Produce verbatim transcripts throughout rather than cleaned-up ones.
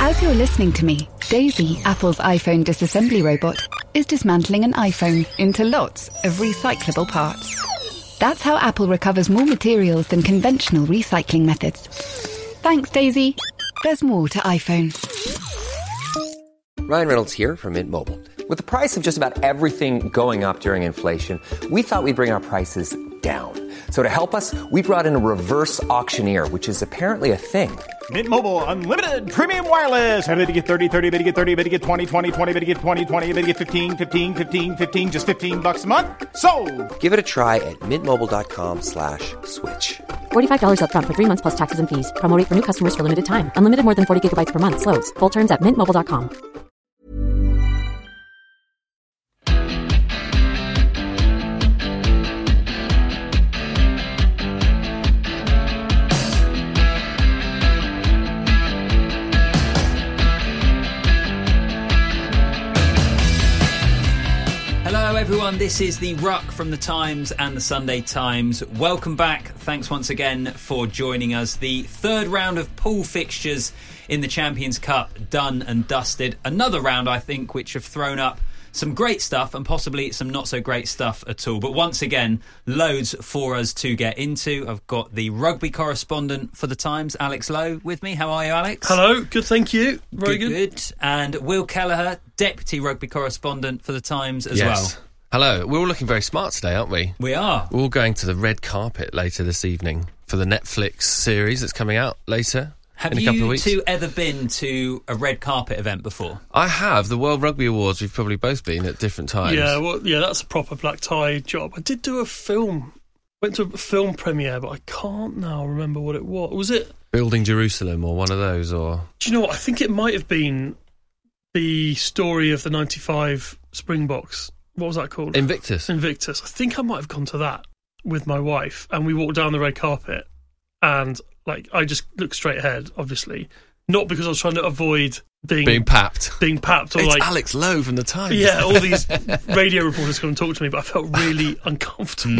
As you're listening to me, Daisy, Apple's iPhone disassembly robot, is dismantling an iPhone into lots of recyclable parts. That's how Apple recovers more materials than conventional recycling methods. Thanks, Daisy. There's more to iPhone. Ryan Reynolds here from Mint Mobile. With the price of just about everything going up during inflation, we thought we'd bring our prices down. So to help us, we brought in a reverse auctioneer, which is apparently a thing. Mint Mobile Unlimited Premium Wireless. How to get thirty, thirty, how to get thirty, how to get twenty, twenty, twenty, how to get twenty, twenty, how to get fifteen, fifteen, fifteen, fifteen, just fifteen bucks a month? Sold! Give it a try at mintmobile.com slash switch. forty-five dollars up front for three months plus taxes and fees. Promo rate for new customers for limited time. Unlimited more than forty gigabytes per month. Slows full terms at mint mobile dot com. Hello everyone, this is the Ruck from the Times and the Sunday Times. Welcome back. Thanks once again for joining us. The third round of pool fixtures in the Champions Cup done and dusted. Another round, I think, which have thrown up some great stuff and possibly some not so great stuff at all. But once again, loads for us to get into. I've got the rugby correspondent for the Times, Alex Lowe, with me. How are you, Alex? Hello, good, thank you. Very good. Good, good. And Will Kelleher, deputy rugby correspondent for the Times as yes. well. Hello. We're all looking very smart today, aren't we? We are. We're all going to the red carpet later this evening for the Netflix series that's coming out later. Have in a couple of you weeks. two ever been to a red carpet event before? I have. The World Rugby Awards, we've probably both been at different times. Yeah, well, yeah, that's a proper black tie job. I did do a film, went to a film premiere, but I can't now remember what it was. Was it Building Jerusalem or one of those? Or do you know what? I think it might have been the story of the ninety-five Springboks. What was that called? Invictus. Invictus. I think I might have gone to that with my wife, and we walked down the red carpet, and like I just looked straight ahead, obviously, not because I was trying to avoid being being papped, being papped, or it's like Alex Lowe from the Times. Yeah, all these radio reporters come and talk to me, but I felt really uncomfortable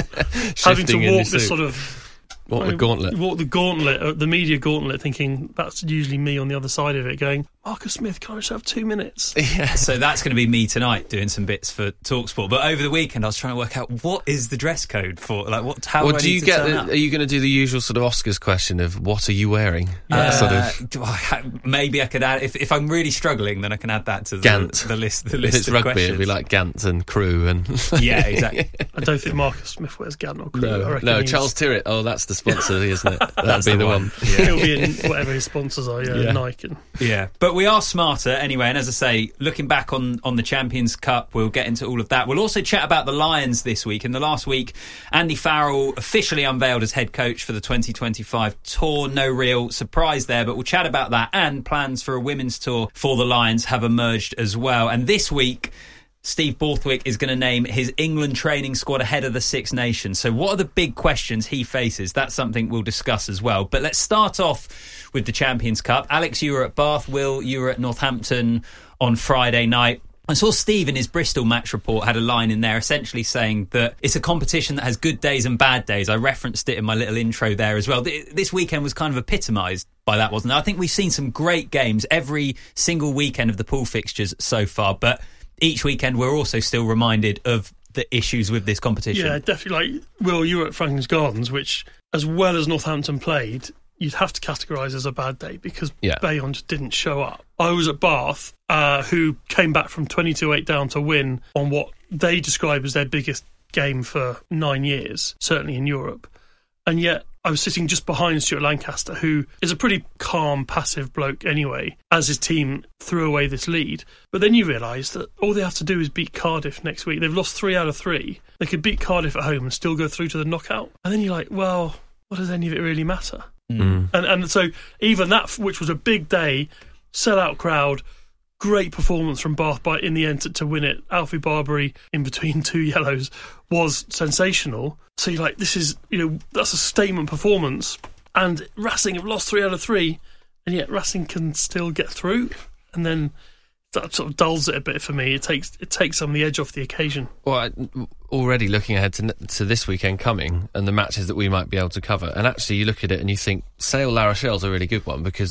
mm. having to walk this suit. sort of. Walk the gauntlet. Walk the gauntlet, uh, the media gauntlet, thinking that's usually me on the other side of it going, Marcus Smith, can I just have two minutes? Yeah. So that's going to be me tonight doing some bits for TalkSport. But over the weekend I was trying to work out what is the dress code for, like what, how well, do, I do need you to get turn the, up? Are you going to do the usual sort of Oscars question of what are you wearing? Uh, sort of do I ha- maybe I could add, if, if I'm really struggling, then I can add that to the, Gant. the list. The if list it's of rugby, questions. it'd be like Gant and Crew and yeah, exactly. I don't think Marcus Smith wears Gant or Crew. No, I reckon no, he's- Charles Tyrrett. Oh, that's the sponsor, isn't it? That'd be the the one. one. Yeah. He'll be in whatever his sponsors are, yeah, Yeah. Nike. And... Yeah, but we are smarter anyway, and as I say, looking back on, on the Champions Cup, we'll get into all of that. We'll also chat about the Lions this week. In the last week, Andy Farrell officially unveiled as head coach for the twenty twenty-five tour. No real surprise there, but we'll chat about that, and plans for a women's tour for the Lions have emerged as well. And this week, Steve Borthwick is going to name his England training squad ahead of the Six Nations. So what are the big questions he faces? That's something we'll discuss as well. But let's start off with the Champions Cup. Alex, you were at Bath. Will, you were at Northampton on Friday night. I saw Steve in his Bristol match report had a line in there essentially saying that it's a competition that has good days and bad days. I referenced it in my little intro there as well. This weekend was kind of epitomised by that, wasn't it? I think we've seen some great games every single weekend of the pool fixtures so far, but each weekend we're also still reminded of the issues with this competition. Yeah, definitely. Like, Will, you were at Franklin's Gardens, which, as well as Northampton played, you'd have to categorise as a bad day because yeah. Bayonne just didn't show up. I was at Bath, uh, who came back from twenty-two eight down to win on what they describe as their biggest game for nine years, certainly in Europe. And yet I was sitting just behind Stuart Lancaster, who is a pretty calm, passive bloke anyway, as his team threw away this lead. But then you realise that all they have to do is beat Cardiff next week. They've lost three out of three. They could beat Cardiff at home and still go through to the knockout. And then you're like, well, what does any of it really matter? Mm. And and so even that, which was a big day, sell-out crowd, great performance from Bath by in the end to, to win it. Alfie Barbary in between two yellows was sensational. So you're like, this is, you know, that's a statement performance. And Racing have lost three out of three, and yet Racing can still get through. And then that sort of dulls it a bit for me. It takes it takes some of the edge off the occasion. Well, I, already looking ahead to to this weekend coming and the matches that we might be able to cover, and actually you look at it and you think Sale La Rochelle's a really good one because that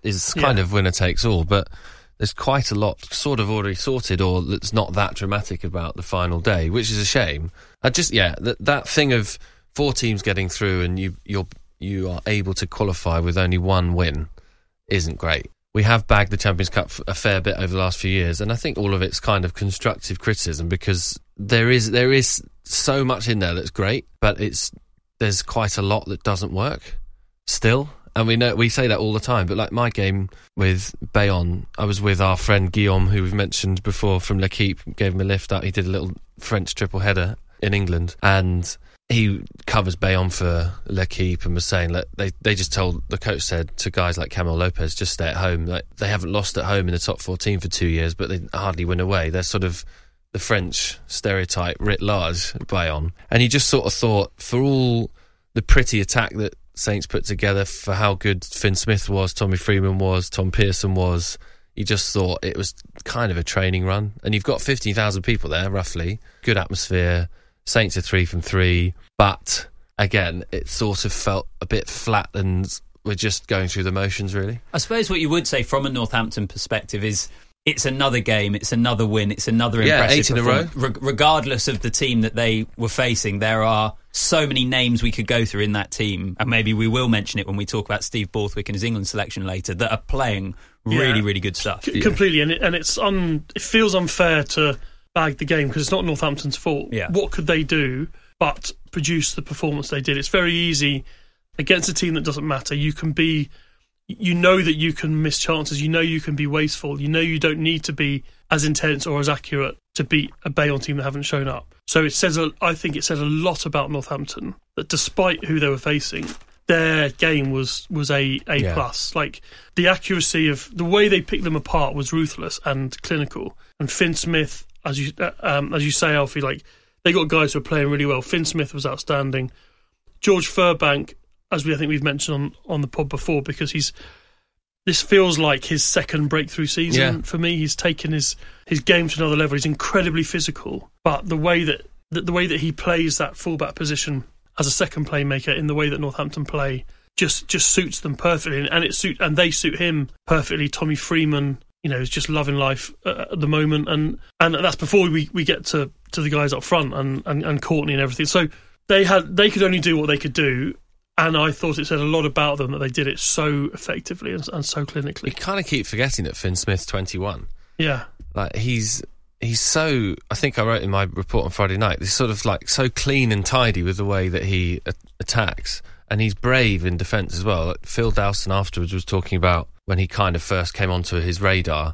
is kind yeah. of winner takes all, but there's quite a lot sort of already sorted, or that's not that dramatic about the final day, which is a shame. I just, yeah, that that thing of four teams getting through and you you're you are able to qualify with only one win isn't great. We have bagged the Champions Cup a fair bit over the last few years, and I think all of it's kind of constructive criticism, because there is there is so much in there that's great, but it's there's quite a lot that doesn't work still. And we know we say that all the time, but like my game with Bayonne, I was with our friend Guillaume, who we've mentioned before from L'Equipe, gave him a lift up. He did a little French triple header in England, and he covers Bayonne for L'Equipe and was saying that they, they just told, the coach said to guys like Camille Lopez, just stay at home. Like, they haven't lost at home in the top fourteen for two years, but they hardly win away. They're sort of the French stereotype writ large, Bayonne. And he just sort of thought, for all the pretty attack that Saints put together, for how good Finn Smith was, Tommy Freeman was, Tom Pearson was, he just thought it was kind of a training run. And you've got fifteen thousand people there, roughly. Good atmosphere. Saints are three from three. But, again, it sort of felt a bit flat and we're just going through the motions, really. I suppose what you would say from a Northampton perspective is it's another game, it's another win, it's another yeah, impressive eight in a row. Re- regardless of the team that they were facing, there are so many names we could go through in that team, and maybe we will mention it when we talk about Steve Borthwick and his England selection later, that are playing really, yeah. really good stuff. C- completely, and it, and it's un, it feels unfair to bag the game because it's not Northampton's fault. Yeah. What could they do but produce the performance they did? It's very easy against a team that doesn't matter. You can be... You know that you can miss chances. You know you can be wasteful. You know you don't need to be as intense or as accurate to beat a Bayonne team that haven't shown up. So it says, a, I think it says a lot about Northampton that despite who they were facing, their game was was a a yeah. plus. Like the accuracy of the way they picked them apart was ruthless and clinical. And Finn Smith, as you uh, um, as you say, Alfie, like they got guys who are playing really well. Finn Smith was outstanding. George Furbank, as we I think we've mentioned on, on the pod before, because he's this feels like his second breakthrough season yeah. for me. He's taken his, his game to another level. He's incredibly physical, but the way that the, the way that he plays that fullback position as a second playmaker in the way that Northampton play just just suits them perfectly, and it suit and they suit him perfectly. Tommy Freeman, you know, is just loving life uh, at the moment, and and that's before we, we get to, to the guys up front and, and, and Courtney and everything. So they had they could only do what they could do. And I thought it said a lot about them that they did it so effectively and, and so clinically. You kind of keep forgetting that Finn Smith's twenty-one. Yeah. Like, he's he's so... I think I wrote in my report on Friday night, he's sort of, like, so clean and tidy with the way that he a- attacks. And he's brave in defence as well. Like, Phil Dowson afterwards was talking about when he kind of first came onto his radar.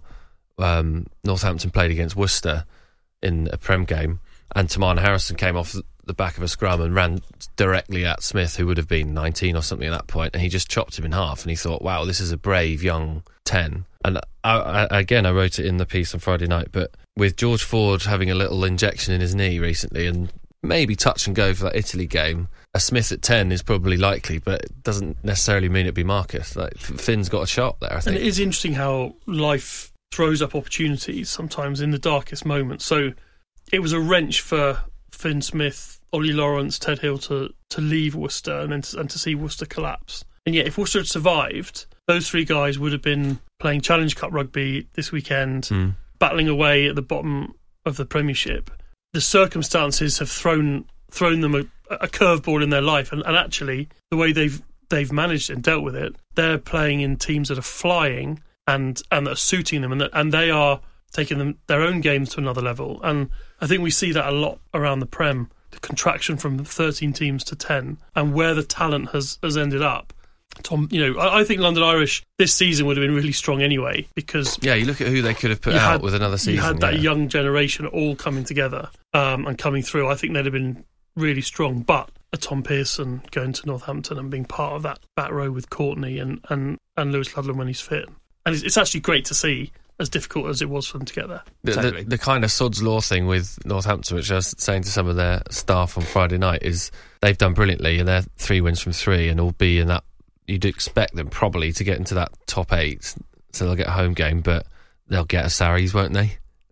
Um, Northampton played against Worcester in a Prem game, and Tamana Harrison came off the back of a scrum and ran directly at Smith, who would have been nineteen or something at that point, and he just chopped him in half. And he thought, wow, this is a brave young ten. And I, I, again, I wrote it in the piece on Friday night, but with George Ford having a little injection in his knee recently and maybe touch and go for that Italy game, a Smith at ten is probably likely, but it doesn't necessarily mean it'd be Marcus. Like, Finn's got a shot there, I think. And it is interesting how life throws up opportunities sometimes in the darkest moments. So it was a wrench for Finn Smith, Ollie Lawrence, Ted Hill to, to leave Worcester and then to, and to see Worcester collapse. And yet, if Worcester had survived, those three guys would have been playing Challenge Cup rugby this weekend, mm. battling away at the bottom of the Premiership. The circumstances have thrown thrown them a, a curveball in their life, and, and actually, the way they've they've managed it and dealt with it, they're playing in teams that are flying and and that are suiting them, and that, and they are taking them their own games to another level. And I think we see that a lot around the Prem. The contraction from thirteen teams to ten, and where the talent has, has ended up. Tom, you know, I, I think London Irish this season would have been really strong anyway, because yeah, you look at who they could have put out had, with another season. You had that yeah. young generation all coming together um, and coming through. I think they'd have been really strong. But a Tom Pearson going to Northampton and being part of that back row with Courtney and and, and Lewis Ludlam when he's fit, and it's, it's actually great to see. As difficult as it was for them to get there. The, totally. the, the kind of Sod's Law thing with Northampton, which I was saying to some of their staff on Friday night, is they've done brilliantly, and they're three wins from three, and will be in that. You'd expect them probably to get into that top eight, so they'll get a home game, but they'll get a Sarries, won't they?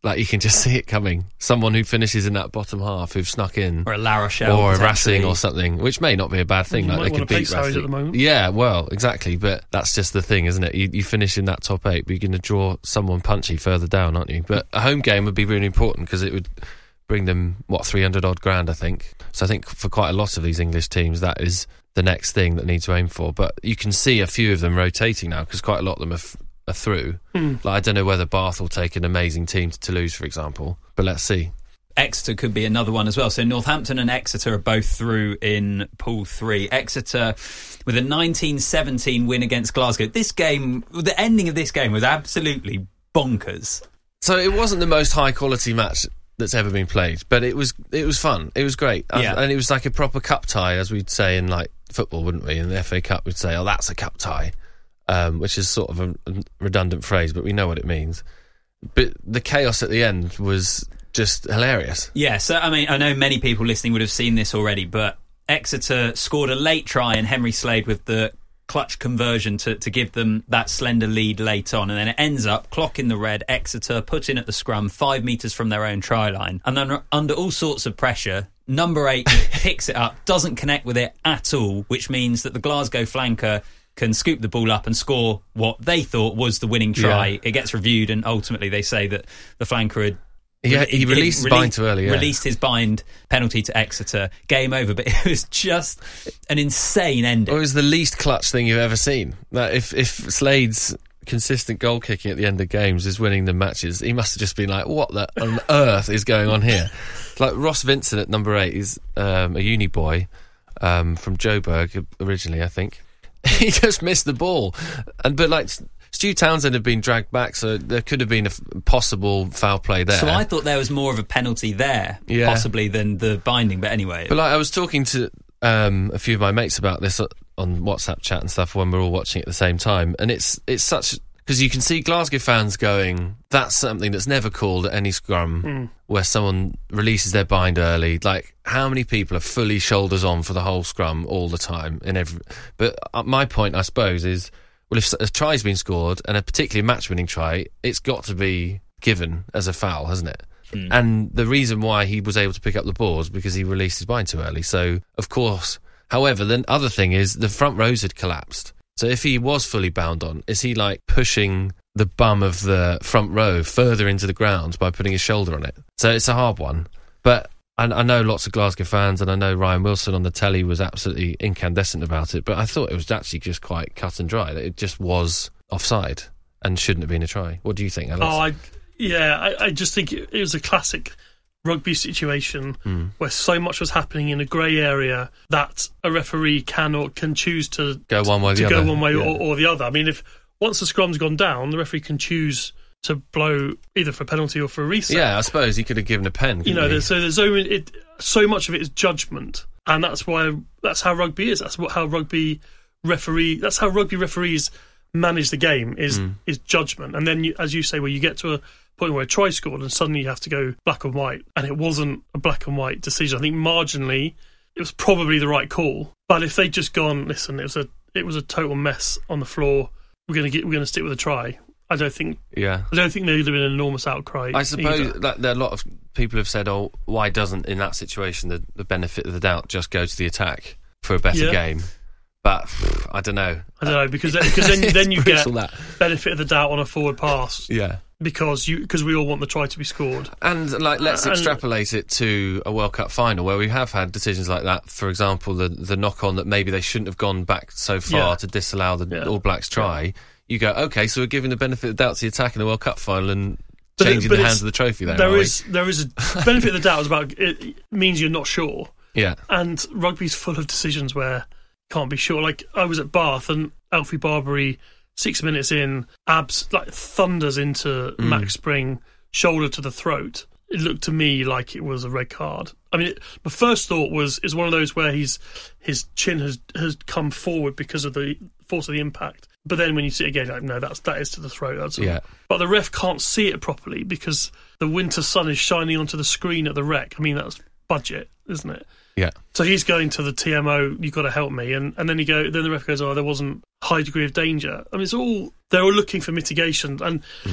Like, you can just see it coming. Someone who finishes in that bottom half who've snuck in. Or a La Rochelle. Or a Racing or something, which may not be a bad thing. You like, might they want could to beat play Sarries Racing. at the moment. Yeah, well, exactly. But that's just the thing, isn't it? You, you finish in that top eight, but you're going to draw someone punchy further down, aren't you? But a home game would be really important because it would bring them, what, three hundred odd grand, I think. So I think for quite a lot of these English teams, that is the next thing that need to aim for. But you can see a few of them rotating now because quite a lot of them are, f- are through. Mm. Like, I don't know whether Bath will take an amazing team to Toulouse, for example, but let's see. Exeter could be another one as well. So Northampton and Exeter are both through in Pool three. Exeter with a nineteen seventeen win against Glasgow. This game, the ending of this game was absolutely bonkers. So it wasn't the most high quality match that's ever been played, but it was it was fun. It was great. Yeah. And it was like a proper cup tie, as we'd say in like football, wouldn't we? In the F A Cup, we'd say, oh, that's a cup tie, um, which is sort of a redundant phrase, but we know what it means. But the chaos at the end was just hilarious. Yeah, so I mean, I know many people listening would have seen this already, but Exeter scored a late try and Henry Slade with the clutch conversion to, to give them that slender lead late on, and then it ends up clock in the red. Exeter put in at the scrum five metres from their own try line, and then under all sorts of pressure, number eight picks it up, doesn't connect with it at all, which means that the Glasgow flanker can scoop the ball up and score what they thought was the winning try. Yeah. It gets reviewed, and ultimately they say that the flanker had Yeah, he released his bind too early. Yeah. Released his bind, penalty to Exeter, game over. But it was just an insane ending. It was the least clutch thing you've ever seen. That if if Slade's consistent goal kicking at the end of games is winning the matches, he must have just been like, "What the on earth is going on here?" Like Ross Vincent at number eight is um, a uni boy um, from Joburg originally, I think. He just missed the ball, and but like. Stu Townsend had been dragged back, so there could have been a f- possible foul play there. So I thought there was more of a penalty there, yeah. possibly, than the binding, but anyway. But like, I was talking to um, a few of my mates about this on WhatsApp chat and stuff when we're all watching at the same time, and it's it's such... Because you can see Glasgow fans going, that's something that's never called at any scrum mm. where someone releases their bind early. Like, how many people are fully shoulders on for the whole scrum all the time? In every? But my point, I suppose, is... Well, if a try's been scored, and a particularly match-winning try, it's got to be given as a foul, hasn't it? Mm. And the reason why he was able to pick up the ball is because he released his bind too early. So, of course... However, the other thing is the front rows had collapsed. So if he was fully bound on, is he, like, pushing the bum of the front row further into the ground by putting his shoulder on it? So it's a hard one. But... And I know lots of Glasgow fans, and I know Ryan Wilson on the telly was absolutely incandescent about it, but I thought it was actually just quite cut and dry. It just was offside and shouldn't have been a try. What do you think, Alex? Oh, I, yeah, I, I just think it, it was a classic rugby situation mm. where so much was happening in a grey area that a referee can or can choose to go one way, to the go other. one way yeah. or, or the other. I mean, if once the scrum's gone down, the referee can choose to blow either for a penalty or for a reset. Yeah, I suppose he could have given a pen. You know, he? there's, so there's so, it, so much of it is judgment, and that's why that's how rugby is. That's what how rugby referee. That's how rugby referees manage the game is mm. is judgment. And then, you, as you say, where you get to a point where a try scored, and suddenly you have to go black and white, and it wasn't a black and white decision. I think marginally it was probably the right call, but if they'd just gone, listen, it was a it was a total mess on the floor. We're gonna get we're gonna stick with a try. I don't think. Yeah, I don't think there would have been an enormous outcry. I suppose either. that there are a lot of people have said, "Oh, why doesn't in that situation the, the benefit of the doubt just go to the attack for a better yeah. game?" But pff, I don't know. I don't know because then, because then, then you get that. benefit of the doubt on a forward pass. Yeah, because you because we all want the try to be scored. And like, let's uh, extrapolate it to a World Cup final where we have had decisions like that. For example, the the knock on that maybe they shouldn't have gone back so far yeah. to disallow the yeah. All Blacks try. Yeah. You go, okay, so we're giving the benefit of the doubt to the attack in the World Cup final and but changing it, but the hands of the trophy there. There is there is a benefit of the doubt is about it means you're not sure. Yeah. And rugby's full of decisions where you can't be sure. Like I was at Bath and Alfie Barbary, six minutes in, abs like thunders into mm. Max Spring, shoulder to the throat. It looked to me like it was a red card. I mean, it, my first thought was is one of those where he's his chin has has come forward because of the force of the impact. But then when you see it again, like, no, that's, that is to the throat. That's all. Yeah. But the ref can't see it properly because the winter sun is shining onto the screen at the rec. I mean, that's budget, isn't it? Yeah. So he's going to the T M O, you've got to help me. And, and then he go. Then the ref goes, oh, there wasn't high degree of danger. I mean, it's all, they're all looking for mitigation. And mm.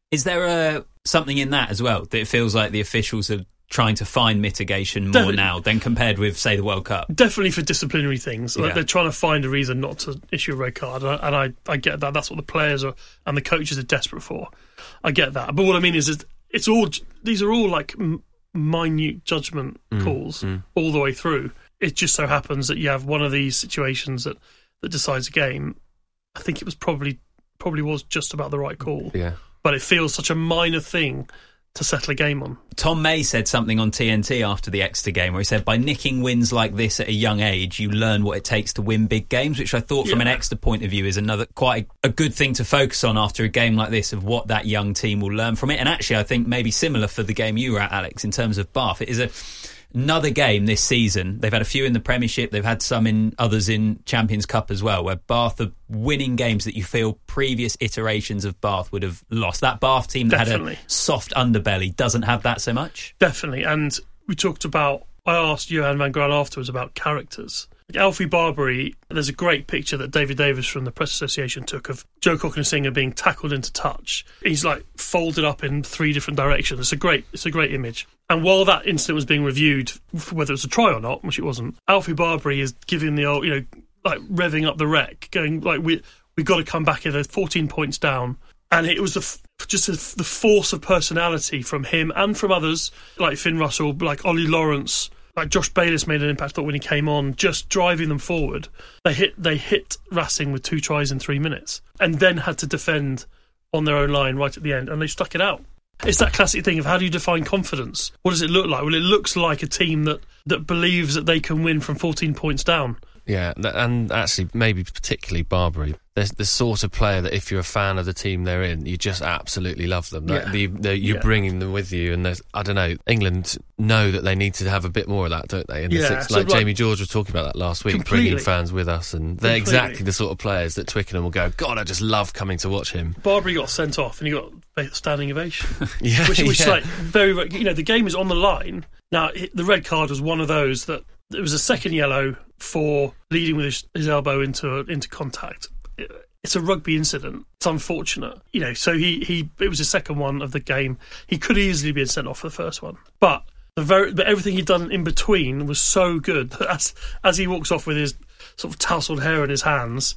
Is there a, something in that as well, that it feels like the officials are trying to find mitigation more Definitely. now than compared with, say, the World Cup? Definitely for disciplinary things. Like Yeah. they're trying to find a reason not to issue a red card, and I, and I, I get that. That's what the players are and the coaches are desperate for. I get that. But what I mean is, is it's all these are all like m- minute judgment Mm, calls mm. all the way through. It just so happens that you have one of these situations that, that decides a game. I think it was probably probably was just about the right call. Yeah. But it feels such a minor thing to settle a game on. Tom May said something on T N T after the Exeter game where he said, by nicking wins like this at a young age, you learn what it takes to win big games, which I thought from Yeah. an Exeter point of view is another quite a, a good thing to focus on after a game like this, of what that young team will learn from it. And actually, I think maybe similar for the game you were at, Alex, in terms of Bath. It is a another game this season. They've had a few in the Premiership. They've had some in others in Champions Cup as well, where Bath are winning games that you feel previous iterations of Bath would have lost. That Bath team that Definitely. had a soft underbelly doesn't have that so much. Definitely. And we talked about, I asked Johan van Graan afterwards about characters. Like Alfie Barbary, there's a great picture that David Davis from the Press Association took of Joe Cockney-Singer being tackled into touch. He's like folded up in three different directions. It's a great, it's a great image. And while that incident was being reviewed, whether it was a try or not, which it wasn't, Alfie Barbary is giving the old, you know, like revving up the wreck, going like, we we got to come back here. They're fourteen points down. And it was the f- just the, the force of personality from him and from others like Finn Russell, like Ollie Lawrence, like Josh Bayliss made an impact. I thought when he came on, just driving them forward. They hit they hit Racing with two tries in three minutes, and then had to defend on their own line right at the end, and they stuck it out. It's that classic thing of how do you define confidence? What does it look like? Well, it looks like a team that that believes that they can win from fourteen points down. Yeah, th- and actually, maybe particularly Barbary. There's the sort of player that if you're a fan of the team they're in, you just absolutely love them. That Yeah. the, the, you're Yeah. bringing them with you, and there's, I don't know, England know that they need to have a bit more of that, don't they? And Yeah, it's so like like- Jamie George was talking about that last week, Completely. bringing fans with us, and they're Completely. exactly the sort of players that Twickenham will go, God, I just love coming to watch him. Barbary got sent off, and he got a standing ovation. Yeah, which, which is yeah. like very, very, you know, the game is on the line. Now, it, the red card was one of those that it was a second yellow for leading with his, his elbow into into contact. It, it's a rugby incident. It's unfortunate, you know. So he, he it was his second one of the game. He could easily been sent off for the first one, but the very but everything he'd done in between was so good that as as he walks off with his sort of tousled hair in his hands,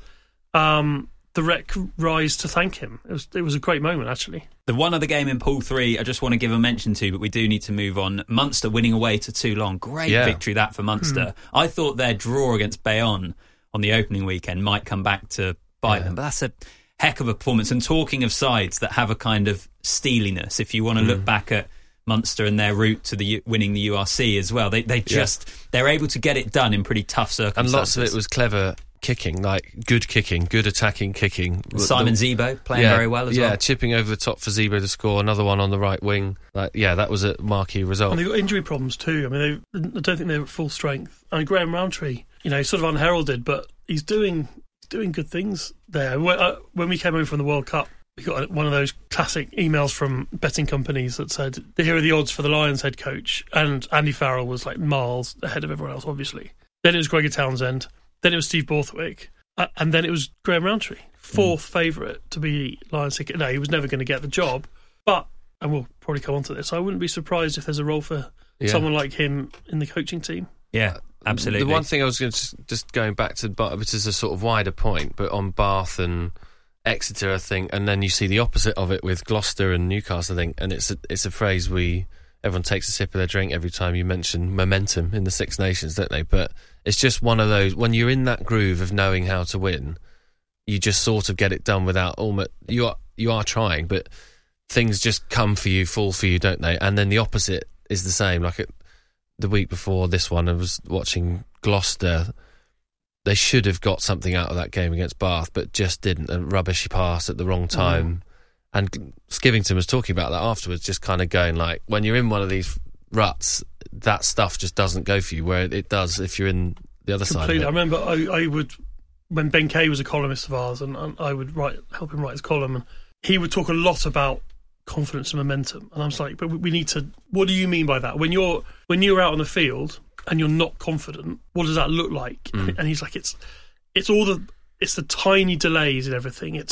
um, the rec rise to thank him. It was it was a great moment, actually. The one other game in Pool three I just want to give a mention to, but we do need to move on. Munster winning away to Toulon. Great Yeah. victory that for Munster. I thought their draw against Bayonne on the opening weekend might come back to bite Yeah. them, but that's a heck of a performance. And talking of sides that have a kind of steeliness, if you want to look back at Munster and their route to the U- winning the U R C as well, they they just they're able to get it done in pretty tough And circumstances. lots of it was clever kicking, like good kicking, good attacking kicking. Simon The- Zebo playing yeah, very well as yeah, well. chipping over the top for Zebo to score, another one on the right wing. Like, yeah, that was a marquee result. And they've got injury problems too. I mean, they, I don't think they're at full strength. I mean, Graham Rowntree, you know, sort of unheralded, but he's doing he's doing good things there. When, uh, when we came over from the World Cup, we got one of those classic emails from betting companies that said, here are the odds for the Lions head coach. And Andy Farrell was like miles ahead of everyone else, obviously. Then it was Gregor Townsend. Then it was Steve Borthwick. Uh, and then it was Graham Rowntree, fourth mm. favourite to be Lions ticket. No, he was never going to get the job. But, and we'll probably come on to this, I wouldn't be surprised if there's a role for Yeah. someone like him in the coaching team. Yeah, absolutely. The one thing I was going to just, just going back to, but which is a sort of wider point, but on Bath and Exeter, I think, and then you see the opposite of it with Gloucester and Newcastle, I think, and it's a, it's a phrase we everyone takes a sip of their drink every time you mention momentum in the Six Nations, don't they? But it's just one of those, when you're in that groove of knowing how to win, you just sort of get it done without almost, you are you are trying, but things just come for you, fall for you, don't they? And then the opposite is the same. Like it, the week before this one, I was watching Gloucester. They should have got something out of that game against Bath, but just didn't. A rubbish pass at the wrong time. Mm. And Skivington was talking about that afterwards, just kind of going like, when you're in one of these ruts, that stuff just doesn't go for you, where it does if you're in the other Completely. side. I remember I, I would, when Ben Kay was a columnist of ours, and, and I would write, help him write his column, and he would talk a lot about confidence and momentum. And I was like, but we need to, what do you mean by that? When you're when you're out on the field and you're not confident, what does that look like? Mm. And he's like, it's it's all the it's the tiny delays in everything. It's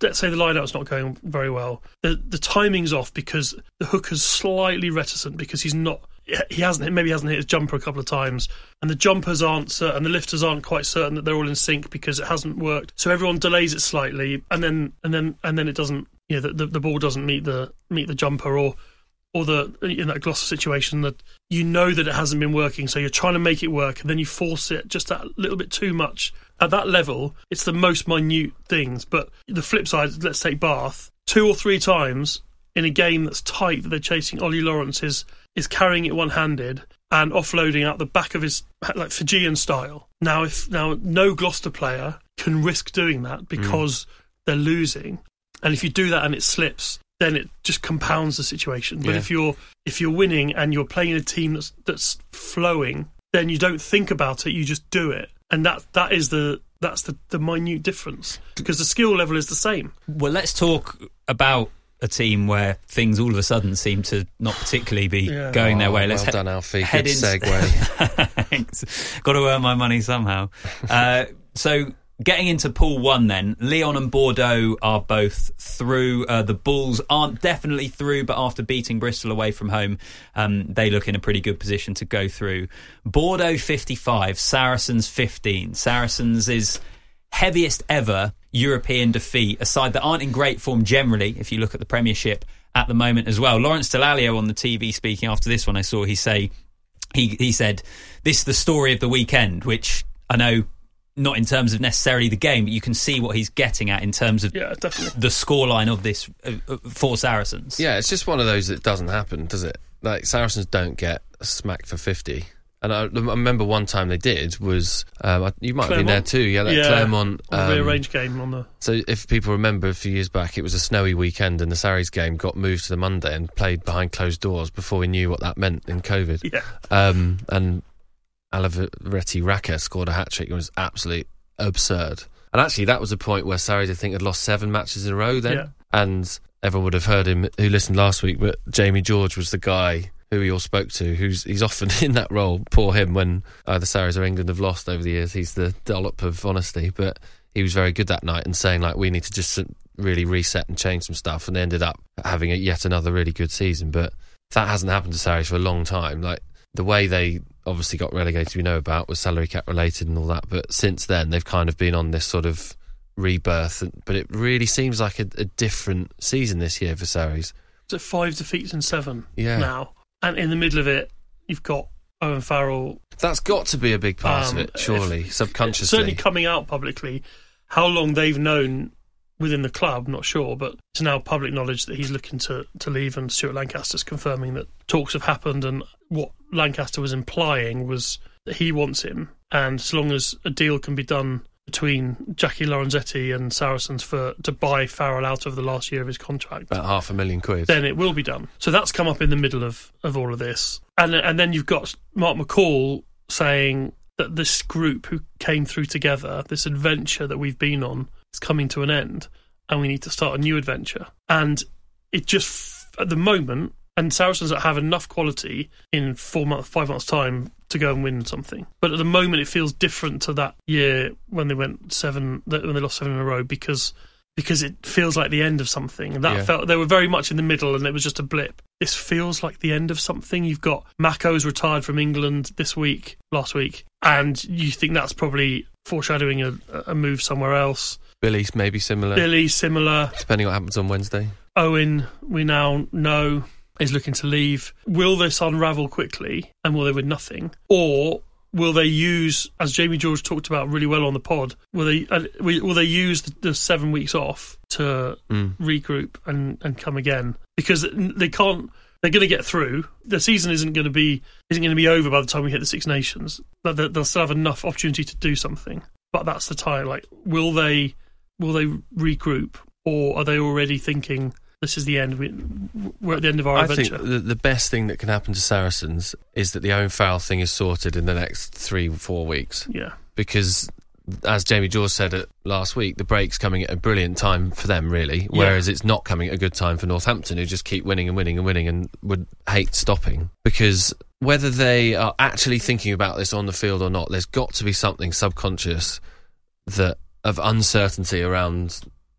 let's say the line-out's not going very well. The the timing's off because the hooker's slightly reticent because he's not. He hasn't maybe he hasn't hit his jumper a couple of times, and the jumpers aren't certain, the lifters aren't quite certain that they're all in sync because it hasn't worked. So everyone delays it slightly, and then and then and then it doesn't. You know, the, the, the ball doesn't meet the meet the jumper, or or the in that Gloucester situation that you know that it hasn't been working, so you're trying to make it work, and then you force it just that little bit too much. At that level, it's the most minute things. But the flip side, let's take Bath, two or three times in a game that's tight that they're chasing, Ollie Lawrence is is carrying it one-handed and offloading out the back of his, like Fijian style. Now, if now no Gloucester player can risk doing that because mm. they're losing, and if you do that and it slips, then it just compounds the situation. But yeah. if you're if you're winning and you're playing a team that's that's flowing, then you don't think about it, you just do it, and that that is the that's the, the minute difference because the skill level is the same. Well, let's talk about a team where things all of a sudden seem to not particularly be yeah. going oh, their way. Well Let's he- done, Alfie. Head Good in- segue. Thanks. Got to earn my money somehow. Uh, so getting into Pool One, then Lyon and Bordeaux are both through. Uh, the Bulls aren't definitely through, but after beating Bristol away from home, um, they look in a pretty good position to go through. Bordeaux fifty-five, Saracens fifteen. Saracens is heaviest ever European defeat, a side that aren't in great form generally, if you look at the Premiership at the moment as well. Lawrence Dallaglio on the T V speaking after this one, I saw he say, he, he said, this is the story of the weekend, which I know not in terms of necessarily the game, but you can see what he's getting at in terms of yeah, definitely. the scoreline of this uh, for Saracens. Yeah, it's just one of those that doesn't happen, does it? Like, Saracens don't get smacked for fifty. And I, I remember one time they did was um, you might Clermont. have been there too. Yeah, that yeah, Clermont on the um, rearranged game on the. So if people remember a few years back, it was a snowy weekend, and the Sarries game got moved to the Monday and played behind closed doors before we knew what that meant in COVID. Yeah. Um, and Alavereti Raka scored a hat trick. It was absolutely absurd. And actually, that was a point where Sarries, I think, had lost seven matches in a row then, yeah. and everyone would have heard him who listened last week. But Jamie George was the guy who we all spoke to, who's he's often in that role. Poor him when either Sarries or England have lost over the years. He's the dollop of honesty, but he was very good that night and saying, like, we need to just really reset and change some stuff, and they ended up having a, yet another really good season. But that hasn't happened to Sarries for a long time. Like, the way they obviously got relegated, we know about, was salary cap related and all that, but since then they've kind of been on this sort of rebirth, but it really seems like a, a different season this year for Sarries. So five defeats in seven yeah. now. And in the middle of it, you've got Owen Farrell. That's got to be a big part um, of it, surely, if, subconsciously. Certainly coming out publicly. How long they've known within the club, not sure, but it's now public knowledge that he's looking to, to leave, and Stuart Lancaster's confirming that talks have happened, and what Lancaster was implying was that he wants him, and as long as a deal can be done between Jackie Lorenzetti and Saracens for to buy Farrell out of the last year of his contract, about half a million quid, then it will be done. So that's come up in the middle of, of all of this. And and then you've got Mark McCall saying that this group who came through together, this adventure that we've been on, is coming to an end, and we need to start a new adventure. And it just, at the moment, and Saracens have enough quality in four months, five months' time to go and win something. But at the moment, it feels different to that year when they went seven, when they lost seven in a row, because because it feels like the end of something. And that yeah. felt they were very much in the middle, and it was just a blip. This feels like the end of something. You've got Mako's retired from England this week, last week, and you think that's probably foreshadowing a, a move somewhere else. Billy's maybe similar. Billy similar. Depending on what happens on Wednesday. Owen, we now know, is looking to leave. Will this unravel quickly, and will they win nothing? Or will they use, as Jamie George talked about really well on the pod, will they uh, will they use the, the seven weeks off to mm. regroup and, and come again? Because they can't. They're going to get through. The season isn't going to be isn't going to be over by the time we hit the Six Nations. But they'll still have enough opportunity to do something. But that's the time. Like, will they will they regroup, or are they already thinking, this is the end, we, we're at the end of our I adventure? I think the, the best thing that can happen to Saracens is that the Owen Farrell thing is sorted in the next three, four weeks. Yeah. Because, as Jamie George said it last week, the break's coming at a brilliant time for them, really, whereas yeah. it's not coming at a good time for Northampton, who just keep winning and winning and winning and would hate stopping. Because whether they are actually thinking about this on the field or not, there's got to be something subconscious that of uncertainty around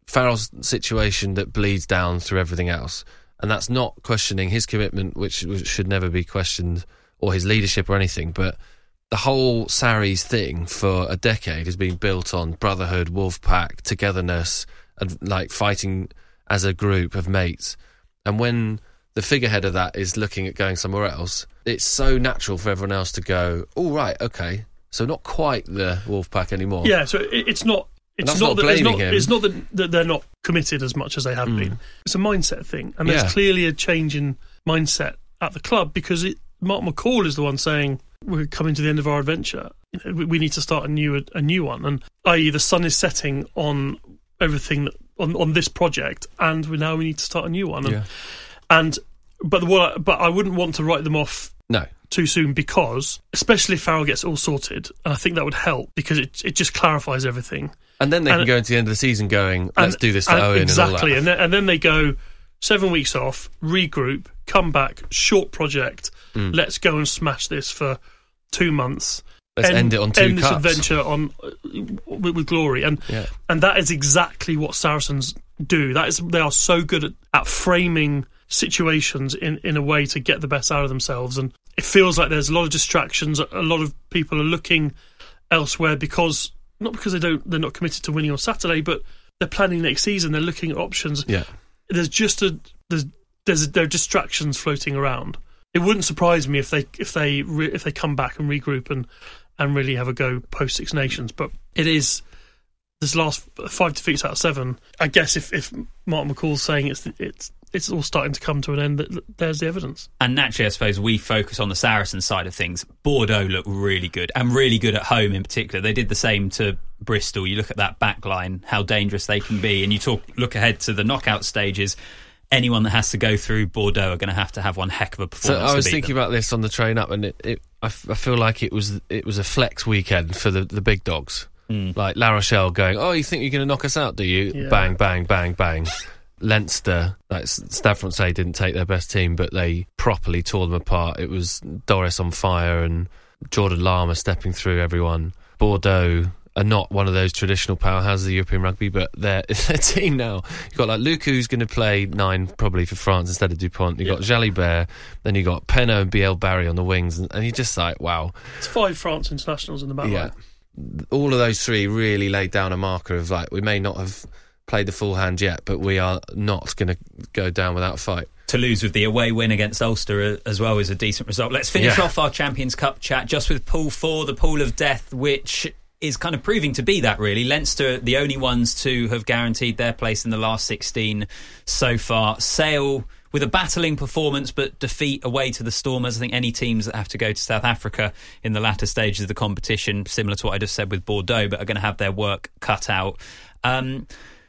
Farrell's situation that bleeds down through everything else. And that's not questioning his commitment, which should never be questioned, or his leadership or anything. But the whole Sarries thing for a decade has been built on brotherhood, wolf pack, togetherness, and like fighting as a group of mates. And when the figurehead of that is looking at going somewhere else, it's so natural for everyone else to go, oh, right, okay, so not quite the wolf pack anymore. Yeah, so it, it's not... It's not, not, that, it's, not, him. it's not that, that they're not committed as much as they have mm. been. It's a mindset thing. And there's yeah. clearly a change in mindset at the club, because it, Mark McCall is the one saying, we're coming to the end of our adventure. We, we need to start a new a new one. And that is the sun is setting on everything, that, on, on this project, and we now we need to start a new one. And, yeah. and but, what, but I wouldn't want to write them off no. too soon, because, especially if Farrell gets all sorted, and I think that would help, because it it just clarifies everything. And then they and, can go into the end of the season going, let's and, do this for and Owen exactly. and all that. And then, and then they go seven weeks off, regroup, come back, short project, mm. let's go and smash this for two months. Let's end, end it on two end cups. this adventure on uh, with, with glory. And yeah. and that is exactly what Saracens do. That is, they are so good at, at framing situations in, in a way to get the best out of themselves. And it feels like there's a lot of distractions. A lot of people are looking elsewhere, because not because they don't they're not committed to winning on Saturday, but they're planning next season. They're looking at options. Yeah. There's just a there's there's there are distractions floating around. It wouldn't surprise me if they if they re, if they come back and regroup and and really have a go post Six Nations. But it is this last five defeats out of seven. I guess if if Mark McCall's saying it's it's it's all starting to come to an end, that there's the evidence. And naturally, I suppose we focus on the Saracens side of things. Bordeaux look really good, and really good at home in particular. They did the same to Bristol. You look at that back line, how dangerous they can be, and you talk look ahead to the knockout stages. Anyone that has to go through Bordeaux are going to have to have one heck of a performance. So I was to beat thinking them. about this on the train up, and it, it I, f- I feel like it was it was a flex weekend for the, the big dogs. Mm. Like La Rochelle going, oh, you think you're going to knock us out, do you? Yeah. Bang, bang, bang, bang. Leinster, like Stade Francais didn't take their best team, but they properly tore them apart. It was Doris on fire and Jordan Lama stepping through everyone. Bordeaux are not one of those traditional powerhouses of European rugby, but they're their team now. You've got like Luke, who's going to play nine probably for France instead of Dupont. You've yeah. got Jalibert, then you've got Penaud and Biel Barry on the wings, and, and you're just like, wow. It's five France internationals in the back yeah. line. All of those three really laid down a marker of like, we may not have played the full hand yet, but we are not going to go down without a fight. Toulouse with the away win against Ulster as well is a decent result. Let's finish yeah. off our Champions Cup chat just with Pool four, the pool of death, which is kind of proving to be that, really. Leinster, the only ones to have guaranteed their place in the last sixteen so far. Sale with a battling performance, but defeat away to the Stormers. I think any teams that have to go to South Africa in the latter stages of the competition, similar to what I just said with Bordeaux, but are going to have their work cut out. Um,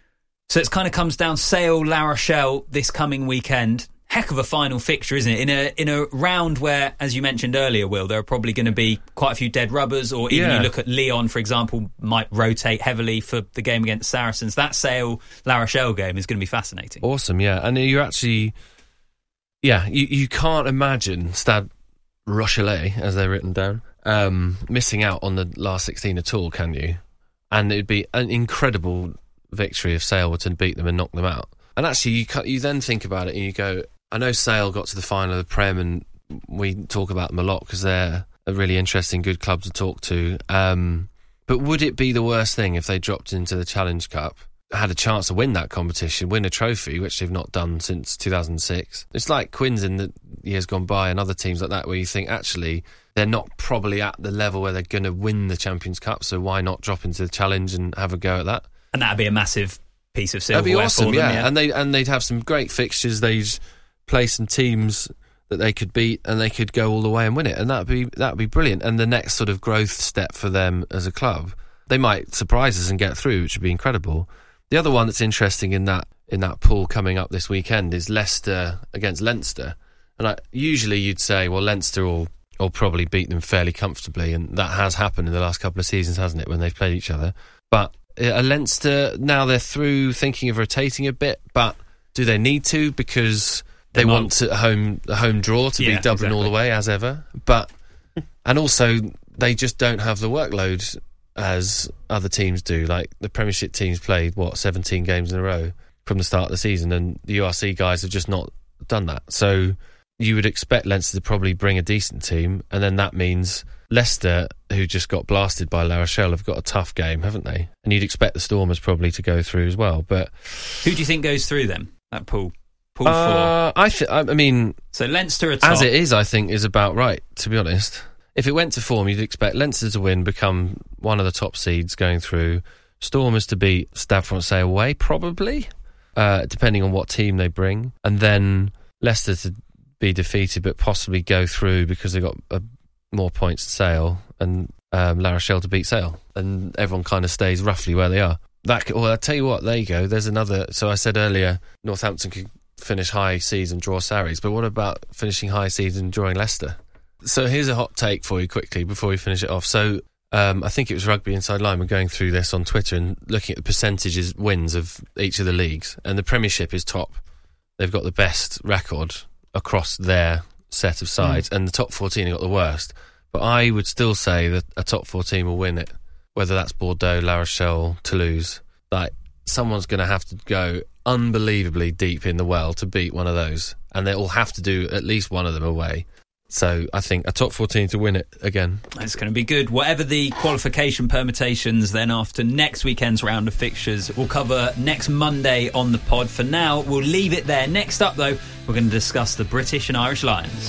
so it kind of comes down Sale, La Rochelle this coming weekend. Heck of a final fixture, isn't it? In a in a round where, as you mentioned earlier, Will, there are probably going to be quite a few dead rubbers, or even yeah. you look at Lyon, for example, might rotate heavily for the game against Saracens. That Sale La Rochelle game is going to be fascinating. Awesome, yeah. And you're actually, yeah, you, you can't imagine Stade Rochelet, as they're written down, um, missing out on the last sixteen at all, can you? And it'd be an incredible victory if Sale were to beat them and knock them out. And actually, you you then think about it and you go, I know Sale got to the final of the Prem, and we talk about them a lot because they're a really interesting, good club to talk to. Um, but would it be the worst thing if they dropped into the Challenge Cup, had a chance to win that competition, win a trophy, which they've not done since two thousand six? It's like Quins in the years gone by and other teams like that, where you think, actually, they're not probably at the level where they're going to win the Champions Cup, so why not drop into the Challenge and have a go at that? And that'd be a massive piece of That'd silverware be awesome, for them, yeah. yeah. And they and they'd have some great fixtures. They'd play some teams that they could beat, and they could go all the way and win it. And that'd be that'd be brilliant. And the next sort of growth step for them as a club, they might surprise us and get through, which would be incredible. The other one that's interesting in that in that pool coming up this weekend is Leicester against Leinster. And I, usually you'd say, well, Leinster will will probably beat them fairly comfortably, and that has happened in the last couple of seasons, hasn't it, when they've played each other? But Uh, Leinster, now they're through thinking of rotating a bit, but do they need to? Because they, they want a home, a home draw to yeah, beat Dublin exactly. all the way, as ever. But and also, they just don't have the workload as other teams do. Like the Premiership teams played, what, seventeen games in a row from the start of the season, and the U R C guys have just not done that. So you would expect Leinster to probably bring a decent team, and then that means Leicester, who just got blasted by La Rochelle, have got a tough game, haven't they? And you'd expect the Stormers probably to go through as well. But who do you think goes through then, that pool? Pool uh, four? I, th- I mean... So Leinster are top. As it is, I think, is about right, to be honest. If it went to form, you'd expect Leinster to win, become one of the top seeds going through. Stormers to beat Stade Francais away, probably, uh, depending on what team they bring. And then Leicester to be defeated, but possibly go through because they've got a more points to Sale, and um, La Rochelle to beat Sale, and everyone kind of stays roughly where they are. That could, well, I'll tell you what, there you go. There's another. So I said earlier, Northampton could finish high seeds and draw Sarries, but what about finishing high seeds and drawing Leicester? So here's a hot take for you quickly before we finish it off. So um, I think it was Rugby Inside Lineman going through this on Twitter and looking at the percentages wins of each of the leagues, and the Premiership is top. They've got the best record across their set of sides, mm. and the top fourteen have got the worst. But I would still say that a top fourteen will win it, whether that's Bordeaux, La Rochelle, Toulouse. Like, someone's going to have to go unbelievably deep in the well to beat one of those, and they'll have to do at least one of them away. So I think a top fourteen to win it again. That's going to be good. Whatever the qualification permutations then after next weekend's round of fixtures, we'll cover next Monday on the pod. For now, we'll leave it there. Next up, though, we're going to discuss the British and Irish Lions.